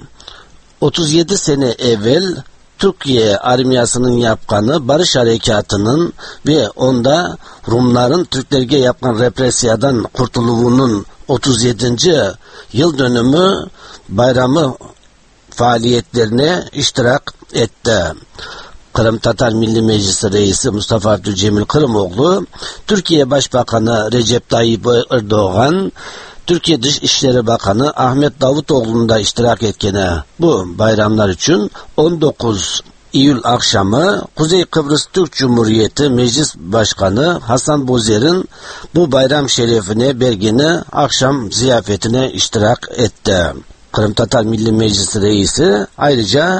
37 sene evvel Türkiye armiyasının yapkanı barış harekatının ve onda Rumların Türklerge yapkan represiyadan kurtuluğunun 37. yıl dönümü bayramı faaliyetlerine iştirak etti. Kırım Tatar Milli Meclisi Reisi Mustafa Abdülcemil Kırımoğlu, Türkiye Başbakanı Recep Tayyip Erdoğan, Türkiye Dışişleri Bakanı Ahmet Davutoğlu'nun da iştirak etkene bu bayramlar için 19 Eylül akşamı Kuzey Kıbrıs Türk Cumhuriyeti Meclis Başkanı Hasan Bozer'in bu bayram şerefine belgeni akşam ziyafetine iştirak etti. Kırım Tatar Milli Meclisi Reisi ayrıca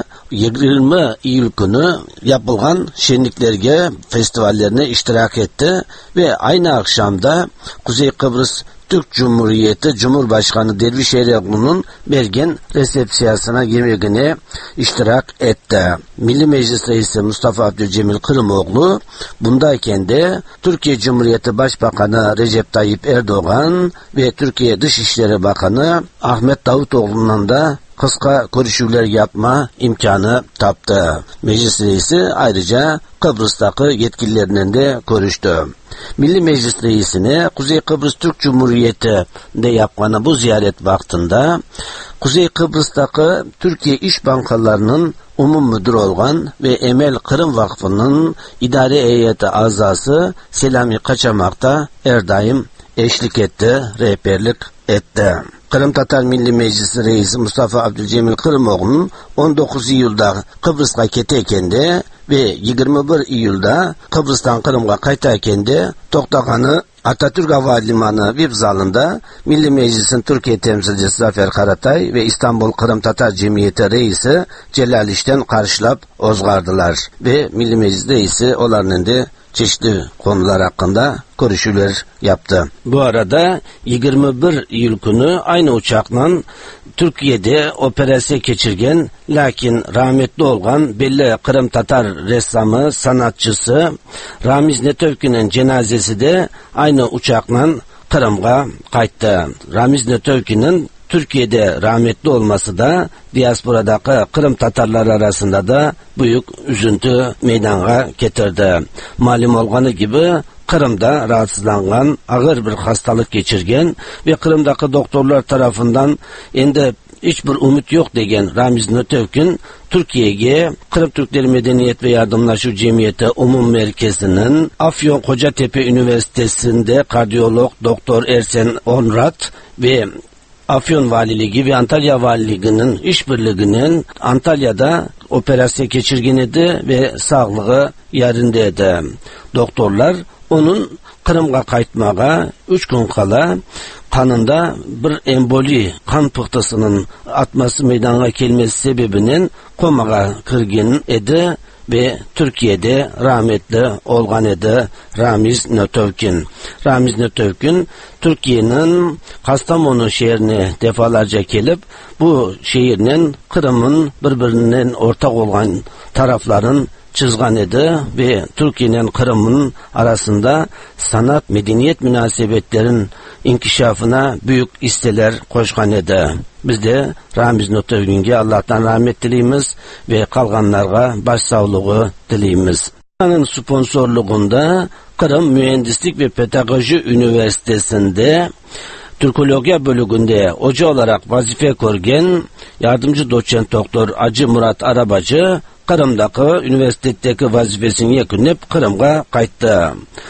20 Eylül günü yapılan şenliklerge festivallerine iştirak etti ve aynı akşamda Kuzey Kıbrıs Türk Cumhuriyeti Cumhurbaşkanı Derviş Eroğlu'nun belgen resepsiyasına girmegine iştirak etti. Milli Meclis Reisi Mustafa Abdülcemil Kırımoğlu bundayken de Türkiye Cumhuriyeti Başbakanı Recep Tayyip Erdoğan ve Türkiye Dışişleri Bakanı Ahmet Davutoğlu'nun da kısa görüşmeler yapma imkanı taptı. Meclis Reisi ayrıca Kıbrıs'taki yetkililerinin de görüştü. Milli Meclis Reisi'ne Kuzey Kıbrıs Türk Cumhuriyeti'nde yapılan bu ziyaret vaktinde Kuzey Kıbrıs'taki Türkiye İş Bankalarının umum müdürü olan ve Emel Kırım Vakfı'nın idare heyeti azası Selami Kaçamak'ta erdaim eşlik etti, rehberlik etti. Kırım Tatar Milli Meclisi Reisi Mustafa Abdülcemil Kırımoğlu'nun 19 Eylül'da Kıbrıs'a keteyken de ve 21 Eylül'da Kıbrıs'tan Kırım'a kaytarken de Toktağan'ı Atatürk Havalimanı Vipzal'ında Milli Meclis'in Türkiye temsilcisi Zafer Karatay ve İstanbul Kırım Tatar Cemiyeti Reisi Celal İş'ten karşılap ozgardılar ve Milli Meclis Reisi onların da çeşitli konular hakkında görüşüler yaptı. Bu arada 21 Eylül günü aynı uçakla Türkiye'de operasyon geçirgen lakin rahmetli olan belli Kırım Tatar ressamı, sanatçısı Ramiz Netövki'nin cenazesi de aynı uçakla Kırım'a kayıttı. Ramiz Netövki'nin Türkiye'de rahmetli olması da diasporadaki Kırım Tatarlar arasında da büyük üzüntü meydana getirdi. Malum olduğu gibi Kırım'da rahatsızlanan, ağır bir hastalık geçirgen ve Kırım'daki doktorlar tarafından endi hiçbir umut yok degen Ramiz Netövkin Türkiye'ye Kırım Türkleri Medeniyet ve Yardımlaşma Cemiyeti Umum Merkezi'nin Afyon Kocatepe Üniversitesi'nde kardiyolog Doktor Ersen Onrat ve Afyon Valiliği ve Antalya Valiliği'nin işbirliğinin Antalya'da operasyon geçirgeniydi ve sağlığı yerindeydi. Doktorlar onun Kırım'a kayıtmağa 3 gün kala kanında bir emboli kan pıhtısının atması meydana gelmesi sebebinin komaga kirgen edi ve Türkiye'de rahmetli olgan edi Ramiz Netövkin. Ramiz Netövkin Türkiye'nin Kastamonu şehrine defalarca gelip bu şehirinin Kırım'ın birbirinden ortak olan tarafların çizgan edi ve Türkiye ile Kırım'ın arasında sanat, medeniyet münasebetlerin inkişafına büyük isteler koşgan edi. Biz de Ramiz Nurtevin'e Allah'tan rahmet dileyimiz ve kalganlarga başsağlığı dileyimiz. Onun sponsorluğunda Kırım Mühendislik ve Pedagoji Üniversitesi'nde Türkologiya bölümünde hoca olarak vazife görgen yardımcı doçent doktor Acı Murat Arabacı Kırım'daki üniversitedeki vazifesini yakınıp Kırım'a kayıttı.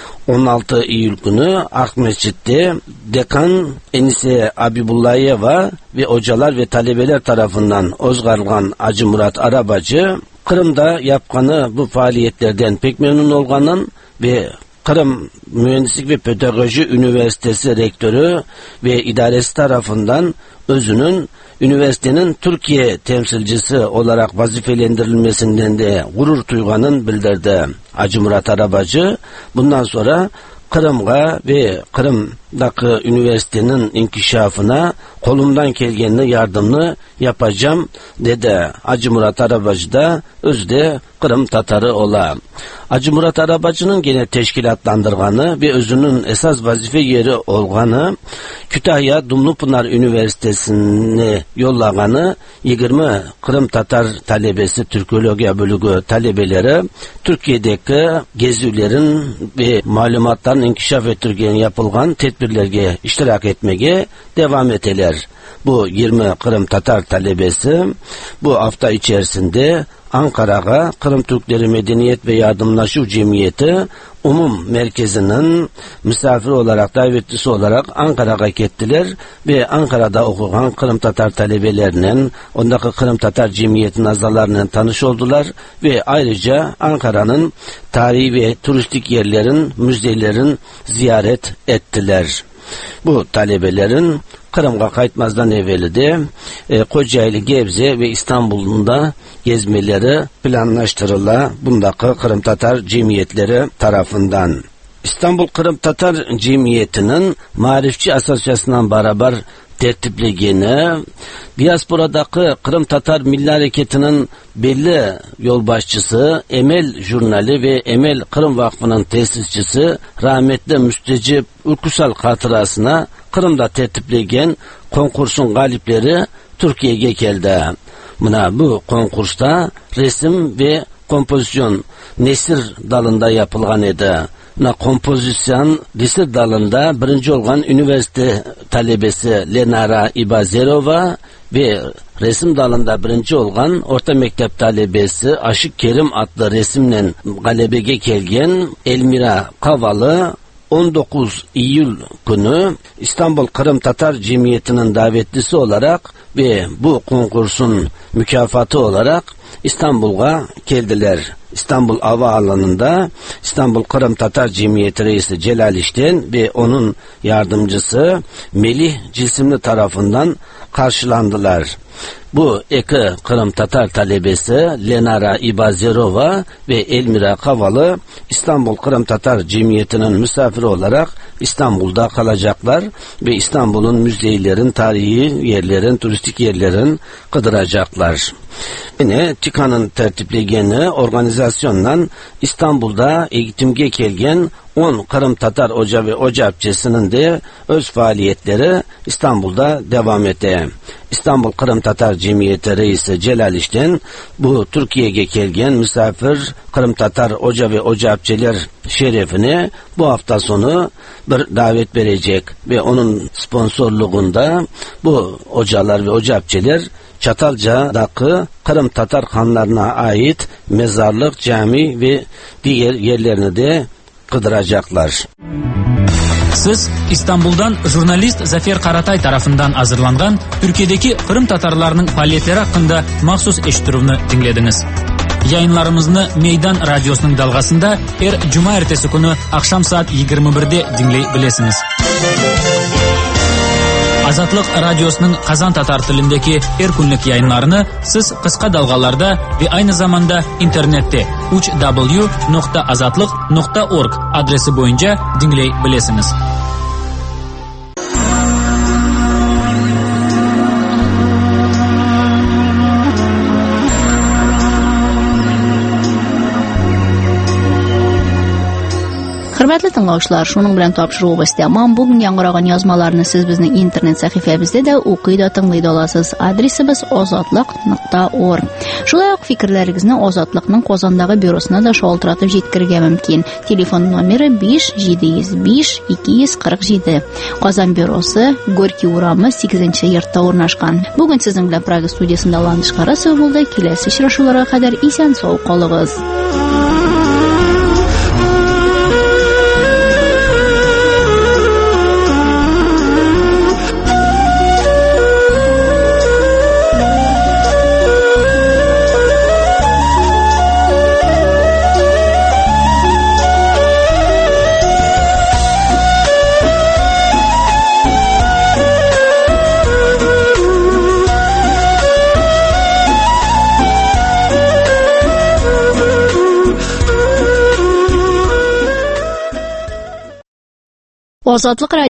16 Eylül günü Akmescid'de dekan Enise Abibullayeva ve hocalar ve talebeler tarafından ozgarılan Acı Murat Arabacı Kırım'da yapkanı bu faaliyetlerden pek memnun olganın ve Kırım Mühendislik ve Pedagoji Üniversitesi Rektörü ve idaresi tarafından özünün üniversitenin Türkiye temsilcisi olarak vazifelendirilmesinden de gurur duyganın bildirdi. Acı Murat Arabacı bundan sonra Kırım'a ve Kırım'daki üniversitenin inkişafına kolumdan gelgenini yardımını yapacağım dedi. Acı Murat Arabacı da özde Kırım Tatarı ola. Acı Murat Arabacı'nın gene teşkilatlandırganı ve özünün esas vazife yeri olganı Kütahya Dumlupınar Üniversitesi'ne yollaganı 20 Kırım Tatar talebesi Türkologiya bölümü talebeleri Türkiye'deki gezilerin ve malumatların inkişaf ettirgen yapılgan tedbirlerge iştirak etmeye devam eteler. Bu 20 Kırım Tatar talebesi bu hafta içerisinde Ankara'ga Kırım Türkleri Medeniyet ve Yardımlaşma Cemiyeti Umum Merkezi'nin misafir olarak, davetlisi olarak Ankara'ya gittiler ve Ankara'da okuyan Kırım Tatar talebelerinin, ondaki Kırım Tatar Cemiyeti'nin azalarının tanış oldular ve ayrıca Ankara'nın tarihi ve turistik yerlerin, müzelerin ziyaret ettiler. Bu talebelerin Kırım'a kayıtmazdan evveli de Kocaeli, Gebze ve İstanbul'un da gezmeleri planlaştırıla bundaki Kırım Tatar cemiyetleri tarafından. İstanbul Kırım Tatar Cemiyeti'nin Marifçi Asosyasyonu'ndan beraber tertiplegeni, diasporadaki Kırım Tatar Milli Hareketi'nin belli yol başçısı, Emel Jurnali ve Emel Kırım Vakfı'nın tesisçisi rahmetli Müstecip Ülkusal hatırasına Kırım'da tertiplegen konkursun galipleri Türkiye'ye geldi. Buna bu konkursta resim ve kompozisyon nesir dalında yapılgan edi. Kompozisyon nesir dalında birinci olan üniversite talebesi Lenara İbazerova ve resim dalında birinci olan orta mektep talebesi Aşık Kerim adlı resimle galebege gelgen Elmira Kavalı 19 Eylül günü İstanbul Kırım Tatar Cemiyeti'nin davetlisi olarak ve bu konkursun mükafatı olarak İstanbul'a geldiler. İstanbul Havaalanı'nda İstanbul Kırım Tatar Cemiyeti Reisi Celal İşten ve onun yardımcısı Melih Cisimli tarafından karşılandılar. Bu iki Kırım Tatar talebesi Lenara İbazerova ve Elmira Kavalı İstanbul Kırım Tatar Cemiyeti'nin misafiri olarak İstanbul'da kalacaklar ve İstanbul'un müzeylerin, tarihi yerlerin, turistik yerlerin kıdıracaklar. Yine TİKA'nın tertiplegeni organizasyonla İstanbul'da eğitimge gelgen 10 Kırım Tatar Hoca ve Hoca Apçesi'nin de öz faaliyetleri İstanbul'da devam etti. İstanbul Kırım Tatar Cemiyeti Reisi Celal İşten bu Türkiye'ye gelgen misafir Kırım Tatar Hoca ve Hoca Apçeler şerefine bu hafta sonu bir davet verecek ve onun sponsorluğunda bu hocalar ve hoca apçeler Çatalca'daki Kırım Tatar hanlarına ait mezarlık, cami ve diğer yerlerini de kıdıracaklar. Siz İstanbul'dan jurnalist Zafer Karatay tarafından hazırlangan Türkiye'deki Kırım Tatarlarının faaliyetleri hakkında maxsus eşitiruvni dinlediniz. Yayınlarımızı Meydan Radyosu'nun dalgasında Cuma ertesi günü akşam saat 21'de dinleyebilirsiniz. Azatlık Radyosu'nun Kazan Tatar tilindeki günlük yayınlarını siz kısa dalgalarda ve aynı zamanda internette www.azatlık.org adresi boyunca dinleyebilirsiniz. Hörmətli dinləyicilər, şunun белән тапшыруыбыз тәмам. Бүген яңгыраган язмаларны сез безнең интернет сәхифәбездә дә укый да тыңлый да аласыз. Адресыбыз ozodlik.org. Шулай ук фикерләрегезне Озатлыкның Казандагы бюросына да шалтыратып җиткерергә мөмкин. Телефон номеры 5-705-247. Казан бюросы, Горький урамы 8-нче йортта урнашкан. Бүген сезнең белән Прага студиясында ландышкарасы булды. Киләсе очрашуларга кадәр исән-сау калыгыз. Азатлык